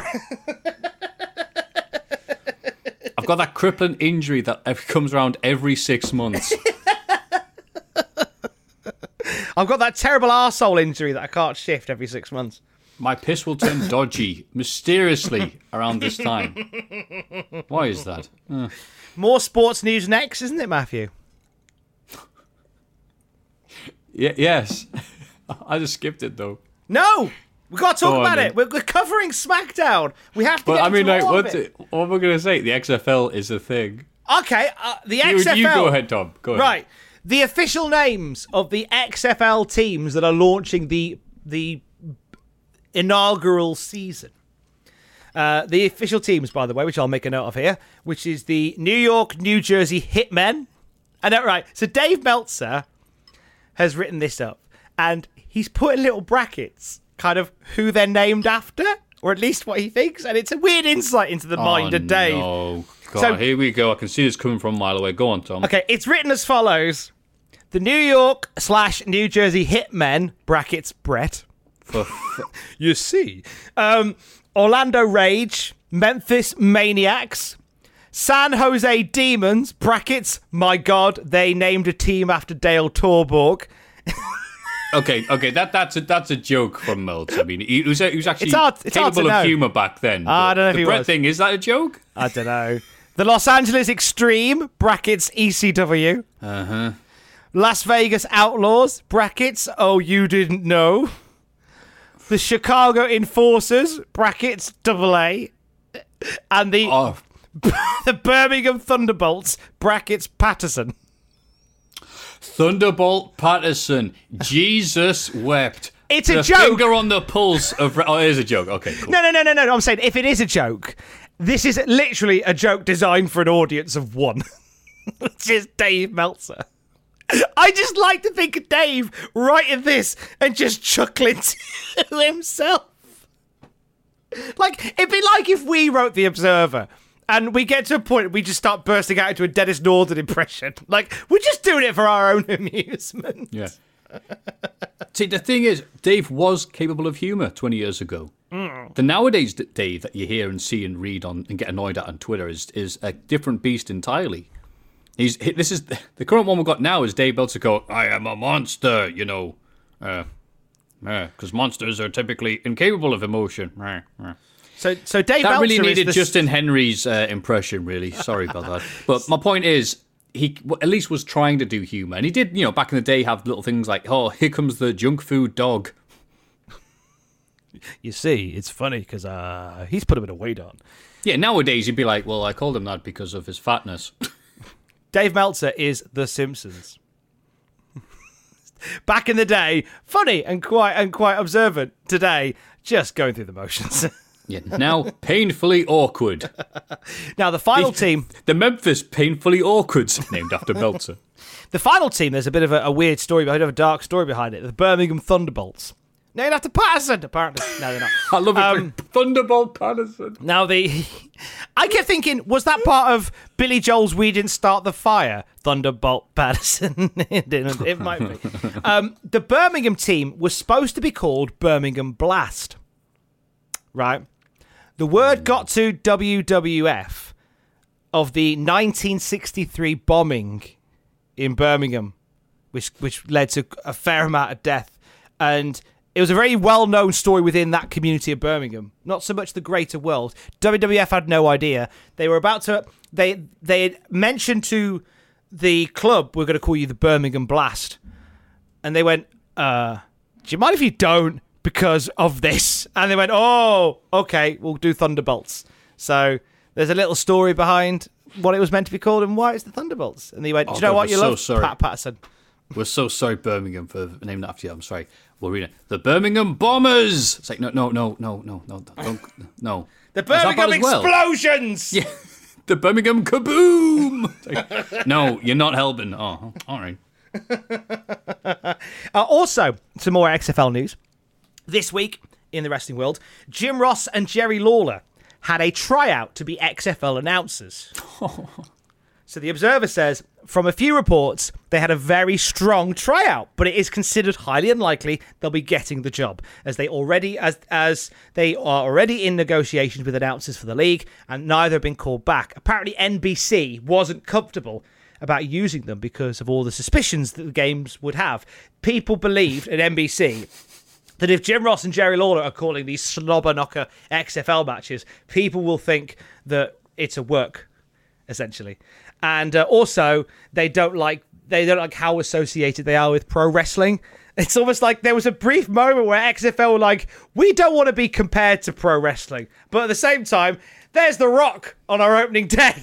I've got that crippling injury that comes around every six months. I've got that terrible arsehole injury that I can't shift every six months. My piss will turn dodgy mysteriously around this time. Why is that? Uh. More sports news next, isn't it, Matthew? Y- yes. I just skipped it, though. No! We've got to talk Go on, about then. it. We're, we're covering SmackDown. We have to But get I mean, into like, all of what's it. it? What am I going to say? The X F L is a thing. Okay, uh, the You, X F L... you go ahead, Tom. Go ahead. Right. The official names of the X F L teams that are launching the the inaugural season. Uh, the official teams, by the way, which I'll make a note of here, which is the New York, New Jersey Hitmen. I know, right. So Dave Meltzer has written this up, and he's put in little brackets, kind of who they're named after, or at least what he thinks, and it's a weird insight into the Oh, mind of Dave. No. God, So- here we go. I can see this coming from a mile away. Go on, Tom. Okay, it's written as follows. The New York slash New Jersey Hitmen, brackets Brett. For, for, You see. Um, Orlando Rage, Memphis Maniacs, San Jose Demons, brackets, my God, they named a team after Dale Torborg. okay, okay, that that's a that's a joke from Meltzer. I mean, he was he was actually It's hard- it's hard to capable of know. humour back then. I don't know if the he Brett was. thing, is that a joke? I don't know. The Los Angeles Extreme, brackets E C W. Uh huh. Las Vegas Outlaws, brackets, oh, you didn't know. The Chicago Enforcers, brackets, double A. And the Oh, the Birmingham Thunderbolts, brackets, Patterson. Thunderbolt Patterson. Jesus wept. It's a the joke. Finger on the pulse of. Oh, it is a joke. Okay, cool. No, no, no, no, no. I'm saying if it is a joke, this is literally a joke designed for an audience of one, which is Dave Meltzer. I just like to think of Dave writing this and just chuckling to himself. Like, it'd be like if we wrote The Observer and we get to a point we just start bursting out into a Dennis Norton impression. Like, we're just doing it for our own amusement. Yeah. See, the thing is, Dave was capable of humour twenty years ago. Mm. The nowadays D- Dave that you hear and see and read on and get annoyed at on Twitter is is a different beast entirely. He's this is the current one we've got now is Dave Meltzer go, I am a monster, you know, uh, because uh, monsters are typically incapable of emotion. Uh, uh. So, so Dave that really Meltzer needed is the... Justin Henry's uh, impression. Really, sorry about that. But my point is, he at least was trying to do humour, and he did. You know, back in the day, have little things like, "Oh, here comes the junk food dog." You see, it's funny because uh, he's put a bit of weight on. Yeah, nowadays you'd be like, "Well, I called him that because of his fatness." Dave Meltzer is The Simpsons. Back in the day, funny and quite and quite observant. Today, just going through the motions. Yeah, now painfully awkward. Now the final the, team, the Memphis Painfully Awkwards, named after Meltzer. The final team, there's a bit of a, a weird story behind it, a dark story behind it. The Birmingham Thunderbolts, named after Patterson. Apparently, no, they're not. I love it. Um, Thunderbolt Patterson. Now the, I kept thinking, was that part of Billy Joel's "We Didn't Start the Fire"? Thunderbolt Patterson. it, it might be. Um, the Birmingham team was supposed to be called Birmingham Blast, right? The word got to W W F of the nineteen sixty-three bombing in Birmingham, which which led to a fair amount of death. And it was a very well-known story within that community of Birmingham, not so much the greater world. W W F had no idea. They were about to... They, they had mentioned to the club, we're going to call you the Birmingham Blast. And they went, uh, do you mind if you don't? Because of this. And they went, oh, okay, we'll do Thunderbolts. So there's a little story behind what it was meant to be called and why it's the Thunderbolts. And they went, do you oh, know God, what? You so love sorry. Pat Patterson. We're so sorry, Birmingham, for naming that after you. I'm sorry. We'll read it. The Birmingham Bombers. It's like, no, no, no, no, no, no, don't, no. The Birmingham Explosions. Well? Yeah. The Birmingham Kaboom. Like, no, you're not helping. Oh, all right. uh, also, some more X F L news. This week, in the wrestling world, Jim Ross and Jerry Lawler had a tryout to be X F L announcers. Oh. So the Observer says, from a few reports, they had a very strong tryout, but it is considered highly unlikely they'll be getting the job, as they already as as they are already in negotiations with announcers for the league, and neither have been called back. Apparently, N B C wasn't comfortable about using them because of all the suspicions that the games would have. People believed at N B C that if Jim Ross and Jerry Lawler are calling these slobber knocker X F L matches, people will think that it's a work, essentially. And uh, also, they don't like they don't like how associated they are with pro wrestling. It's almost like there was a brief moment where X F L were like, we don't want to be compared to pro wrestling. But at the same time, there's The Rock on our opening day.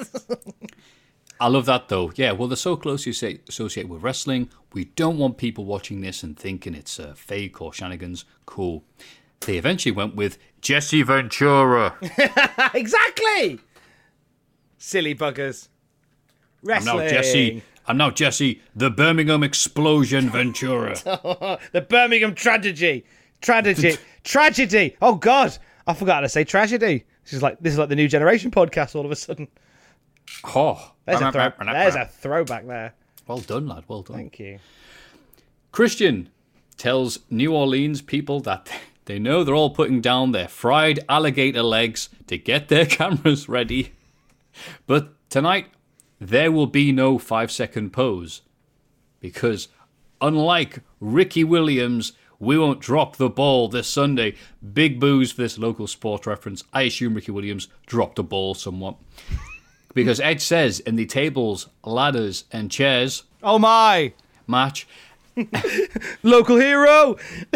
I love that, though. Yeah, well, they're so closely associated with wrestling. We don't want people watching this and thinking it's uh, fake or shenanigans. Cool. They eventually went with Jesse Ventura. Exactly. Silly buggers. Wrestling. I'm now Jesse. I'm now Jesse, the Birmingham Explosion Ventura. The Birmingham Tragedy. Tragedy. Tragedy. Oh, God. I forgot how to say tragedy. This is like this is like the New Generation podcast all of a sudden. Oh, there's a, throw- there's a throwback there. Well done, lad. Well done. Thank you. Christian tells New Orleans people that they know they're all putting down their fried alligator legs to get their cameras ready. But tonight, there will be no five-second pose. Because unlike Ricky Williams, we won't drop the ball this Sunday. Big boos for this local sport reference. I assume Ricky Williams dropped the ball somewhat. Because Edge says in the tables, ladders, and chairs... Oh my! Match. Local hero!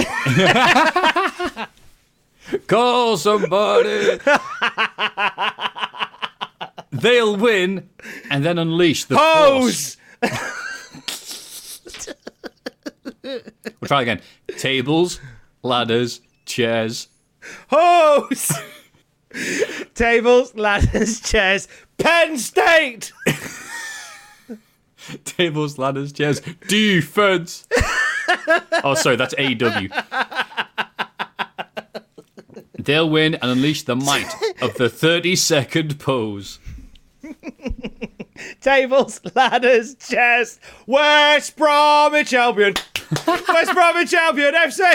Call somebody! They'll win and then unleash the Hose! force. We'll try again. Tables, ladders, chairs. Hose! Tables, ladders, chairs. Penn State! Tables, ladders, chairs. Defense! Oh, sorry, that's A E W. They'll win and unleash the might of the thirty-second pose. Tables, ladders, chairs. West Bromwich Albion. West Bromwich Albion F C.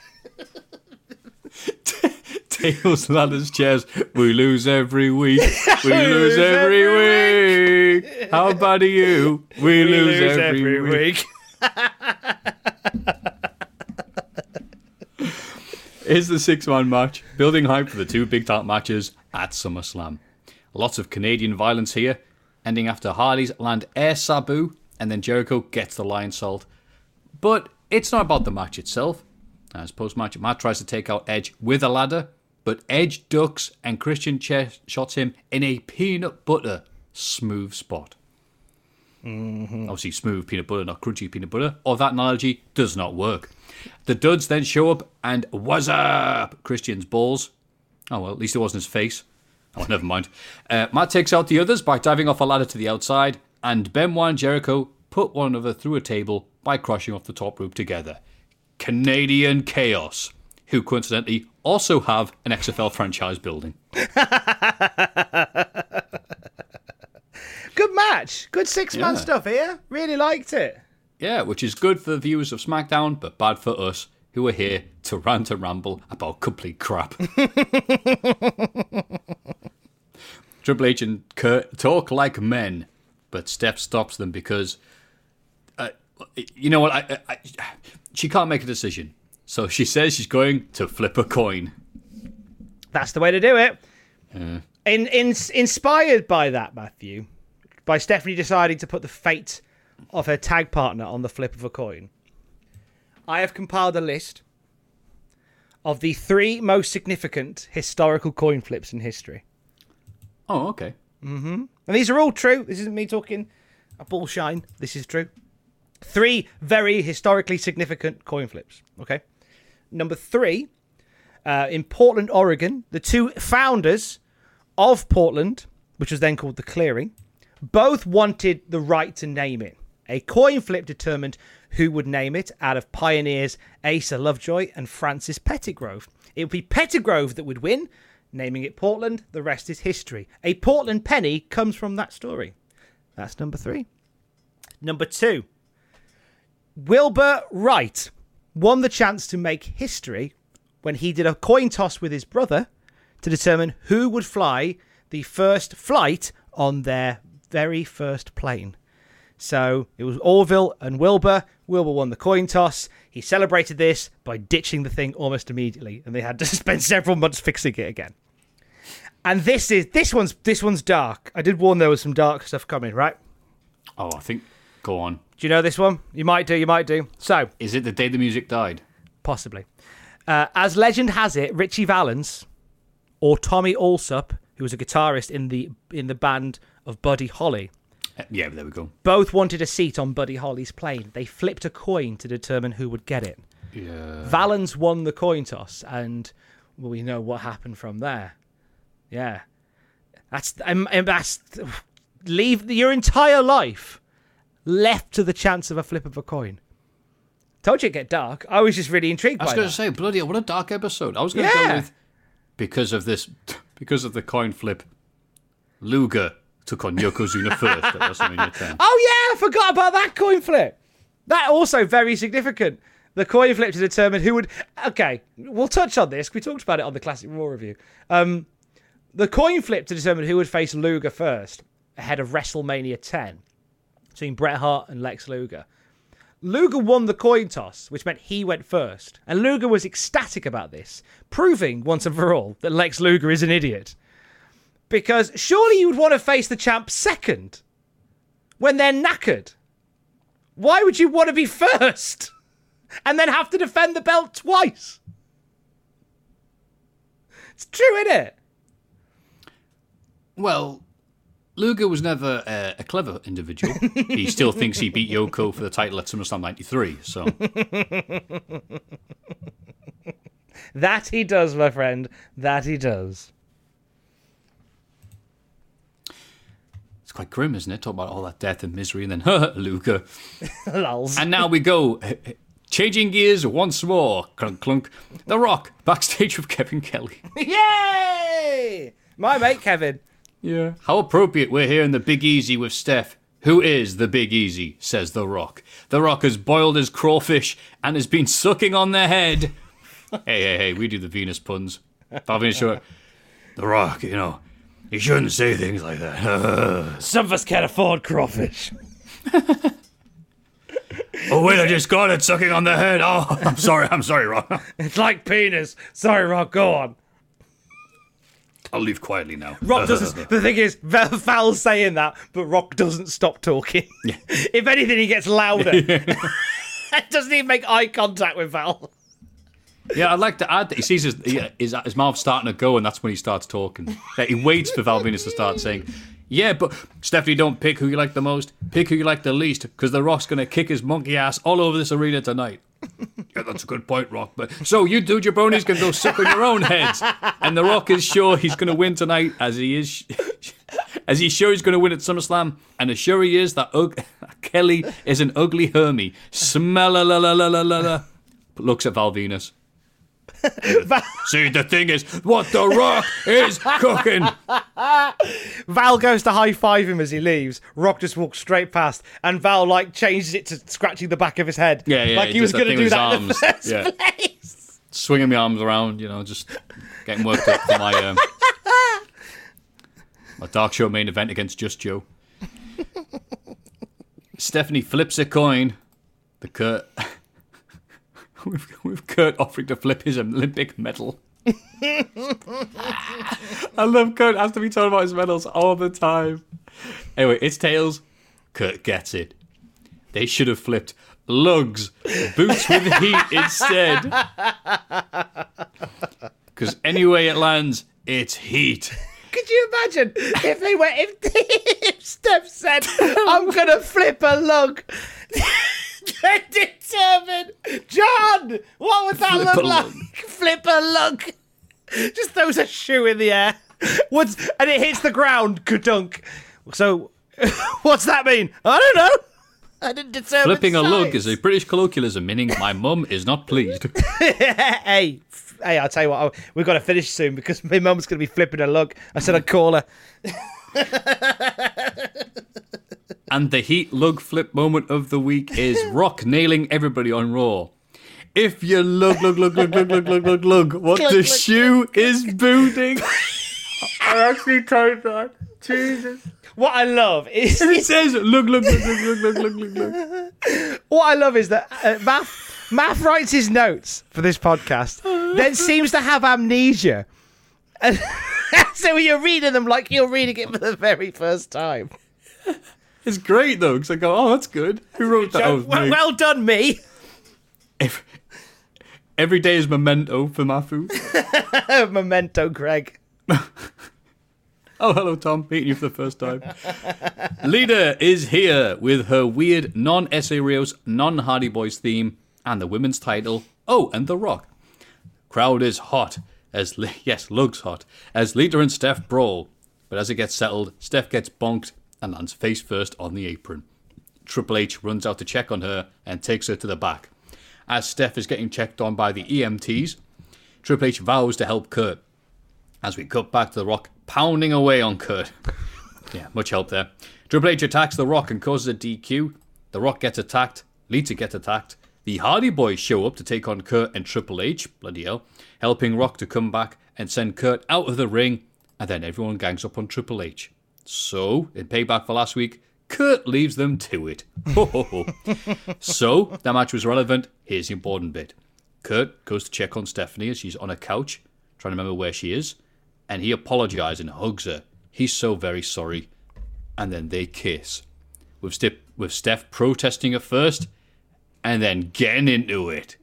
Tables, ladders, chairs. We lose every week. We, we lose, lose every, every week. week. How bad are you? We, we lose, lose every, every week. week. is the six-man match, building hype for the two big top matches at SummerSlam. Lots of Canadian violence here, ending after Hardy's land air Sabu, and then Jericho gets the lion salt. But it's not about the match itself. As post-match, Matt tries to take out Edge with a ladder, but Edge ducks and Christian ch- shots him in a peanut butter smooth spot. Mm-hmm. Obviously smooth peanut butter, not crunchy peanut butter, or that analogy does not work. The duds then show up and what's up Christian's balls. Oh well, at least it wasn't his face. Oh, never mind. Uh, Matt takes out the others by diving off a ladder to the outside, and Benoit and Jericho put one another through a table by crashing off the top rope together. Canadian Chaos, who coincidentally also have an X F L franchise building. Good match. Good six-man Yeah. stuff here. Really liked it. Yeah, which is good for the viewers of SmackDown, but bad for us, who are here to rant and ramble about complete crap. Triple H and Kurt talk like men, but Steph stops them because, uh, you know what, I, I, I, she can't make a decision. So she says she's going to flip a coin. That's the way to do it. Uh, In, in, inspired by that, Matthew, by Stephanie deciding to put the fate of her tag partner on the flip of a coin, I have compiled a list of the three most significant historical coin flips in history. oh, okay. Mm-hmm. And these are all true. This isn't me talking a bullshine. This is true. Three very historically significant coin flips. Okay. Number three, uh, in Portland, Oregon, the two founders of Portland, which was then called the Clearing, both wanted the right to name it. A coin flip determined who would name it out of pioneers Asa Lovejoy and Francis Pettigrove. It would be Pettigrove that would win, naming it Portland. The rest is history. A Portland penny comes from that story. That's number three. Number two, Wilbur Wright won the chance to make history when he did a coin toss with his brother to determine who would fly the first flight on their very first plane. So it was Orville and Wilbur. Wilbur won the coin toss. He celebrated this by ditching the thing almost immediately, and they had to spend several months fixing it again. And this is this one's this one's dark. I did warn there was some dark stuff coming, right? Oh, I think... Go on. Do you know this one? You might do, you might do. So... Is it the day the music died? Possibly. Uh, as legend has it, Richie Valens or Tommy Allsup, who was a guitarist in the in the band of Buddy Holly, Uh, yeah, there we go. both wanted a seat on Buddy Holly's plane. They flipped a coin to determine who would get it. Yeah. Valens won the coin toss, and well, we know what happened from there. Yeah. That's... Um, um, that's leave your entire life left to the chance of a flip of a coin. Told you it'd get dark. I was just really intrigued I was by going that. to say, bloody hell, what a dark episode. I was going to Yeah. go with, because of this, because of the coin flip, Luger took on Yokozuna first at WrestleMania ten. Oh, yeah, I forgot about that coin flip. That also very significant. The coin flip to determine who would... Okay, we'll touch on this. We talked about it on the Classic Raw review. Um, the coin flip to determine who would face Luger first ahead of WrestleMania ten between Bret Hart and Lex Luger. Luger won the coin toss, which meant he went first. And Luger was ecstatic about this, proving once and for all that Lex Luger is an idiot. Because surely you would want to face the champ second when they're knackered. Why would you want to be first and then have to defend the belt twice? It's true, isn't it? Well, Luger was never uh, a clever individual. He still thinks he beat Yoko for the title at SummerSlam ninety-three, so... That he does, my friend. That he does. It's quite grim, isn't it? Talk about all that death and misery, and then, Luger. Lols. And now we go, changing gears once more, clunk clunk. The Rock, backstage with Kevin Kelly. Yay! My mate, Kevin. Yeah. How appropriate we're here in the Big Easy with Steph. Who is the Big Easy, says The Rock. The Rock has boiled his crawfish and has been sucking on their head. hey, hey, hey, we do the Venus puns. Bobby Short. The Rock, you know, you shouldn't say things like that. Some of us can't afford crawfish. Oh, Oh, wait, I just got it sucking on the head. Oh, I'm sorry, I'm sorry, Rock. It's like penis. Sorry, Rock, go on. I'll leave quietly now. Rock doesn't. The thing is, Val's saying that, but Rock doesn't stop talking. Yeah. If anything, he gets louder. Doesn't even make eye contact with Val. Yeah, I'd like to add that he sees his, his, his mouth starting to go, and that's when he starts talking. He waits for Val Venis to start saying, yeah, but Stephanie, don't pick who you like the most. Pick who you like the least, because The Rock's going to kick his monkey ass all over this arena tonight. Yeah, that's a good point, Rock. But so you two jabronis can go suck on your own heads. And The Rock is sure he's going to win tonight, as he is, as he's sure he's going to win at SummerSlam. And as sure he is that ug- Kelly is an ugly Hermie. Smell la la la la la la. Looks at Val Venis. See, the thing is, what The Rock is cooking. Val goes to high five him as he leaves. Rock just walks straight past, and Val like changes it to scratching the back of his head. Yeah, yeah. Like he was going to do that in the first yeah. place. Swinging my arms around, you know, just getting worked up for my um, my Dark Show main event against Just Joe. Stephanie flips a coin. The Kurt. With, with Kurt offering to flip his Olympic medal. I love Kurt has to be told about his medals all the time. Anyway, it's tails. Kurt gets it. They should have flipped lugs, boots with heat instead. Because anyway it lands, it's heat. Could you imagine if they went, if, if Steph said, I'm going to flip a lug? They're determined. John, what would that Flip look a like? lug. Flip a lug. Just throws a shoe in the air. What's, and it hits the ground. Kadunk. So, what's that mean? I don't know. I didn't determine Flipping size. a lug is a British colloquialism meaning my mum is not pleased. hey, hey, I'll tell you what, we've got to finish soon because my mum's going to be flipping a lug. I said I'd call her. And the heat lug flip moment of the week is Rock nailing everybody on Raw. If you lug, lug, lug, lug, lug, lug, lug, lug, lug, what Glug, the glug, shoe is booting. I actually typed that. Jesus. What I love is... And it says, lug, lug, lug, lug, lug, lug, lug, lug. What I love is that uh, Math, Math writes his notes for this podcast, then seems to have amnesia. And so you're reading them like you're reading it for the very first time. It's great, though, because I go, oh, that's good. Who wrote that? Oh, well, well done, me. Every, every day is memento for Mafu. Memento, Greg. Oh, hello, Tom. Meeting you for the first time. Lita is here with her weird non-S A Rios, non-Hardy Boys theme and the women's title. Oh, and The Rock. Crowd is hot. as Yes, Lug's hot. As Lita and Steph brawl. But as it gets settled, Steph gets bonked and lands face first on the apron. Triple H runs out to check on her and takes her to the back. As Steph is getting checked on by the E M Ts, Triple H vows to help Kurt. As we cut back to The Rock pounding away on Kurt. Yeah, much help there. Triple H attacks The Rock and causes a D Q. The Rock gets attacked. Lita gets attacked. The Hardy Boys show up to take on Kurt and Triple H, bloody hell, helping Rock to come back and send Kurt out of the ring, and then everyone gangs up on Triple H. So, in payback for last week, Kurt leaves them to it. Ho, ho, ho. So, that match was relevant. Here's the important bit. Kurt goes to check on Stephanie as she's on a couch, trying to remember where she is, and he apologizes and hugs her. He's so very sorry. And then they kiss. With, Ste- with Steph protesting at first, and then getting into it.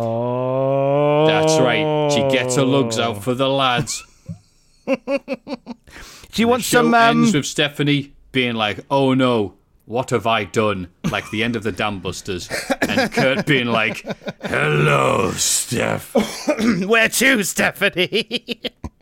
Oh. That's right. She gets her lugs out for the lads. Do you want the show some... Um... ends with Stephanie being like, oh no, what have I done? Like the end of the Dam Busters. And Kurt being like, hello, Steph. Where to, Stephanie?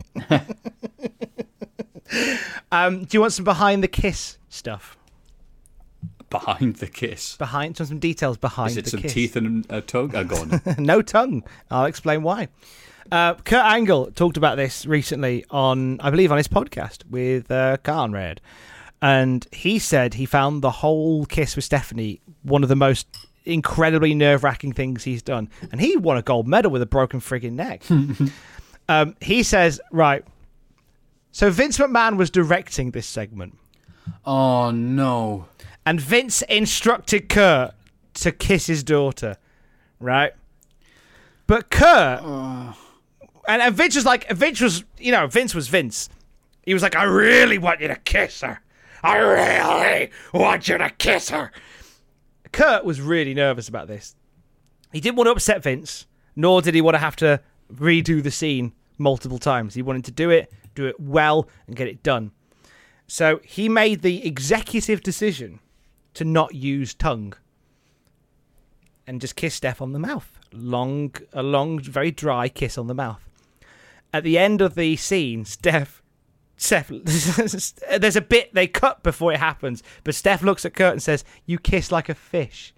um, do you want some behind the kiss stuff? Behind the kiss? Behind, some details behind the kiss. Is it some teeth and a tongue? Oh, go on. No tongue. I'll explain why. Uh, Kurt Angle talked about this recently on, I believe, on his podcast with uh, Conrad. And he said he found the whole kiss with Stephanie one of the most incredibly nerve-wracking things he's done. And he won a gold medal with a broken friggin' neck. um, he says, right, so Vince McMahon was directing this segment. Oh, no. And Vince instructed Kurt to kiss his daughter, right? But Kurt uh. and, and Vince was like, Vince was, you know, Vince was Vince. He was like, I really want you to kiss her. I really want you to kiss her. Kurt was really nervous about this. He didn't want to upset Vince, nor did he want to have to redo the scene multiple times. He wanted to do it, do it well, and get it done. So he made the executive decision to not use tongue and just kiss Steph on the mouth. Long, a long, very dry kiss on the mouth. At the end of the scene, Steph, Steph, there's a bit they cut before it happens, but Steph looks at Kurt and says, "You kiss like a fish."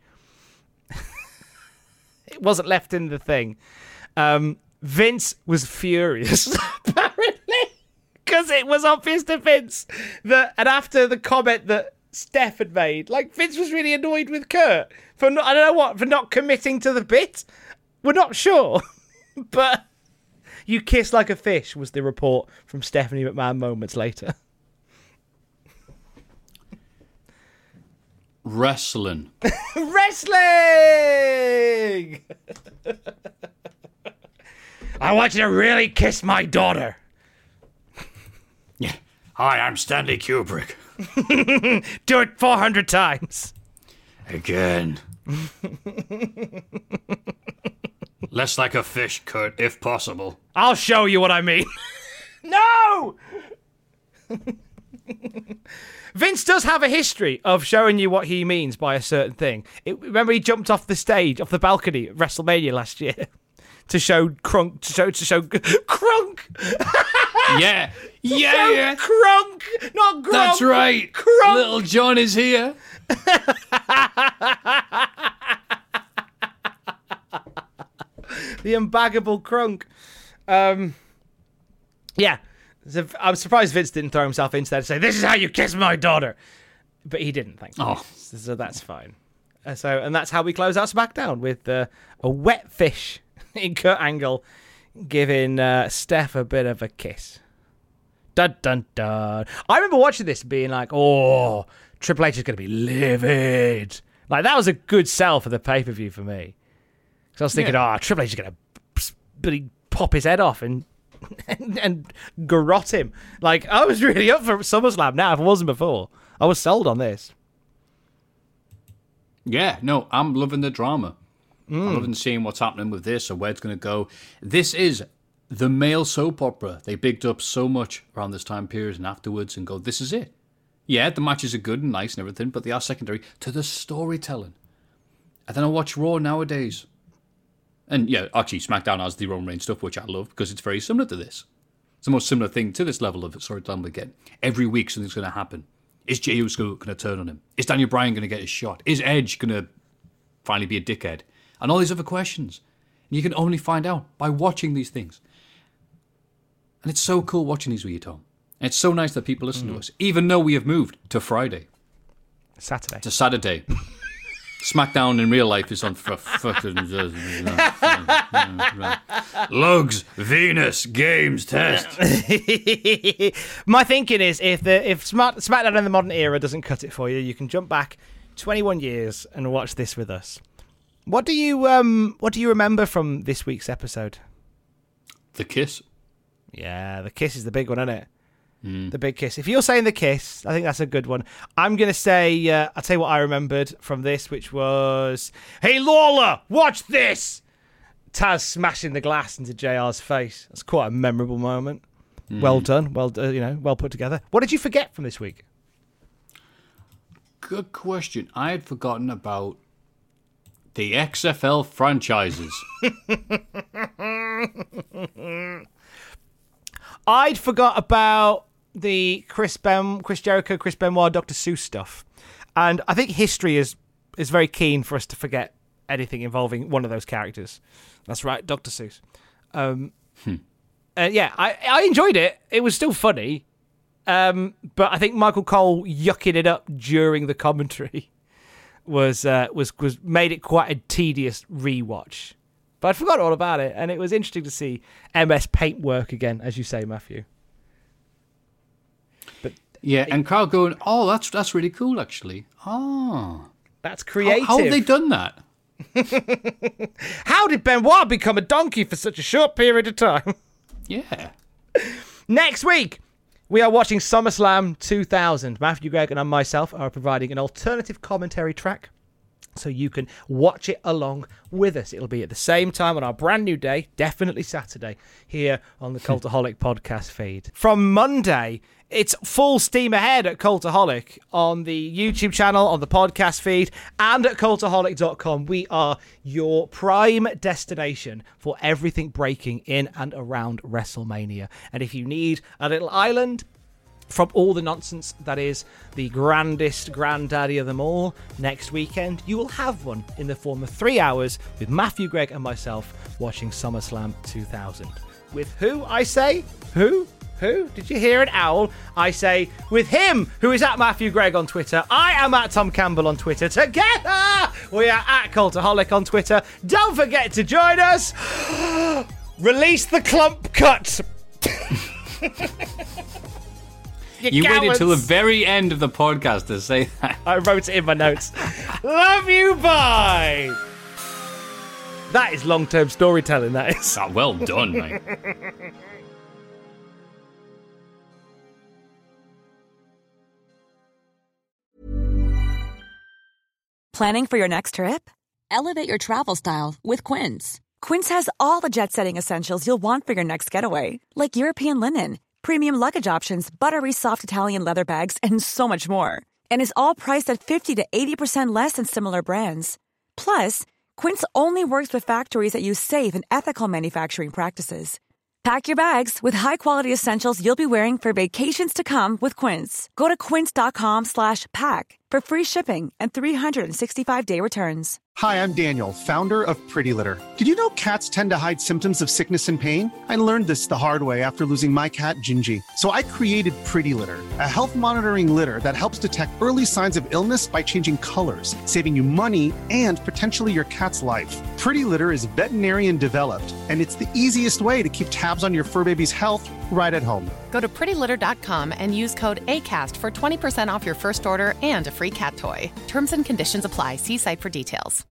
It wasn't left in the thing. Um, Vince was furious, apparently, because it was obvious to Vince that, and after the comment that Steph had made, like, Vince was really annoyed with Kurt for not, I don't know what, for not committing to the bit. We're not sure, but "you kiss like a fish" was the report from Stephanie McMahon moments later. Wrestling. Wrestling! "I want you to really kiss my daughter." Yeah. "Hi, I'm Stanley Kubrick." "Do it four hundred times. Again. "Less like a fish, Kurt, if possible." "I'll show you what I mean." No! Vince does have a history of showing you what he means by a certain thing. It, remember he jumped off the stage, off the balcony at WrestleMania last year to show Crunk, to show, to show Crunk. Yeah, yeah, show yeah. Crunk, not Gronk. That's right. Crunk. Little John is here. The unbaggable Crunk. Um, yeah. So I'm surprised Vince didn't throw himself into that and say, "This is how you kiss my daughter." But he didn't, thank you. Oh. So that's fine. Uh, so, and that's how we close out SmackDown, with uh, a wet fish in Kurt Angle giving uh, Steph a bit of a kiss. Dun, dun, dun. I remember watching this and being like, oh, Triple H is going to be livid. Like, that was a good sell for the pay-per-view for me. Because I was thinking, yeah. oh, Triple H is going to pop his head off and and, and garrot him. Like, I was really up for SummerSlam now if I wasn't before. I was sold on this. Yeah, no, I'm loving the drama. Mm. I'm loving seeing what's happening with this or where it's going to go. This is the male soap opera they bigged up so much around this time period and afterwards, and go, this is it. Yeah, the matches are good and nice and everything, but they are secondary to the storytelling. And then I watch Raw nowadays. And yeah, actually, SmackDown has the Roman Reigns stuff, which I love, because it's very similar to this. It's the most similar thing to this level of storytelling we get. Every week something's going to happen. Is Jey Uso going to turn on him? Is Daniel Bryan going to get his shot? Is Edge going to finally be a dickhead? And all these other questions. And you can only find out by watching these things. And it's so cool watching these with you, Tom. And it's so nice that people listen mm. to us, even though we have moved to Friday. Saturday. To Saturday. SmackDown in real life is on f- fucking Lugs, Venus, Games, Test. My thinking is, if the if Smack, SmackDown in the modern era doesn't cut it for you, you can jump back twenty-one years and watch this with us. What do you um What do you remember from this week's episode? The kiss. Yeah, the kiss is the big one, isn't it? Mm. The big kiss. If you're saying the kiss, I think that's a good one. I'm going to say, uh, I'll tell you what I remembered from this, which was, "Hey, Lawler, watch this!" Taz smashing the glass into J R's face. That's quite a memorable moment. Mm. Well done. Well, uh, you know, well put together. What did you forget from this week? Good question. I had forgotten about the X F L franchises. I'd forgot about the Chris Ben, Chris Jericho, Chris Benoit, Doctor Seuss stuff, and I think history is is very keen for us to forget anything involving one of those characters. That's right, Doctor Seuss. Um, hmm. uh, yeah, I I enjoyed it. It was still funny, um, but I think Michael Cole yucking it up during the commentary was uh, was was made it quite a tedious rewatch. But I'd forgotten all about it, and it was interesting to see M S Paint work again, as you say, Matthew. But yeah, and Carl going, "Oh, that's that's really cool, actually." Oh, That's creative. How, how have they done that? How did Benoit become a donkey for such a short period of time? Yeah. Next week, we are watching SummerSlam two thousand. Matthew Gregg and I myself are providing an alternative commentary track, so you can watch it along with us. It'll be at the same time on our brand new day, definitely Saturday, here on the Cultaholic podcast feed. From Monday, it's full steam ahead at Cultaholic on the YouTube channel, on the podcast feed, and at cultaholic dot com. We are your prime destination for everything breaking in and around WrestleMania. And if you need a little island from all the nonsense that is the grandest granddaddy of them all, next weekend you will have one in the form of three hours with Matthew Gregg and myself watching SummerSlam two thousand. With who, I say? Who? Who? Did you hear an owl? I say with him, who is at Matthew Gregg on Twitter. I am at Tom Campbell on Twitter. Together, we are at Cultaholic on Twitter. Don't forget to join us. Release the clump cut. You, you waited cowards. till the very end of the podcast to say that. I wrote it in my notes. Love you, bye. That is long-term storytelling, that is. Oh, well done, mate. Planning for your next trip? Elevate your travel style with Quince. Quince has all the jet-setting essentials you'll want for your next getaway, like European linen, premium luggage options, buttery soft Italian leather bags, and so much more. And is all priced at fifty to eighty percent less than similar brands. Plus, Quince only works with factories that use safe and ethical manufacturing practices. Pack your bags with high-quality essentials you'll be wearing for vacations to come with Quince. Go to quince.com slash pack for free shipping and three sixty-five day returns. Hi, I'm Daniel, founder of Pretty Litter. Did you know cats tend to hide symptoms of sickness and pain? I learned this the hard way after losing my cat, Gingy. So I created Pretty Litter, a health monitoring litter that helps detect early signs of illness by changing colors, saving you money and potentially your cat's life. Pretty Litter is veterinarian developed, and it's the easiest way to keep tabs on your fur baby's health right at home. Go to pretty litter dot com and use code ACAST for twenty percent off your first order and a free cat toy. Terms and conditions apply. See site for details.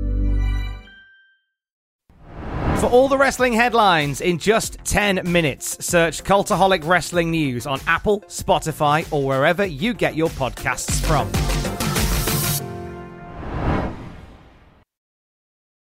For all the wrestling headlines in just ten minutes, search Cultaholic Wrestling News on Apple, Spotify, or wherever you get your podcasts from.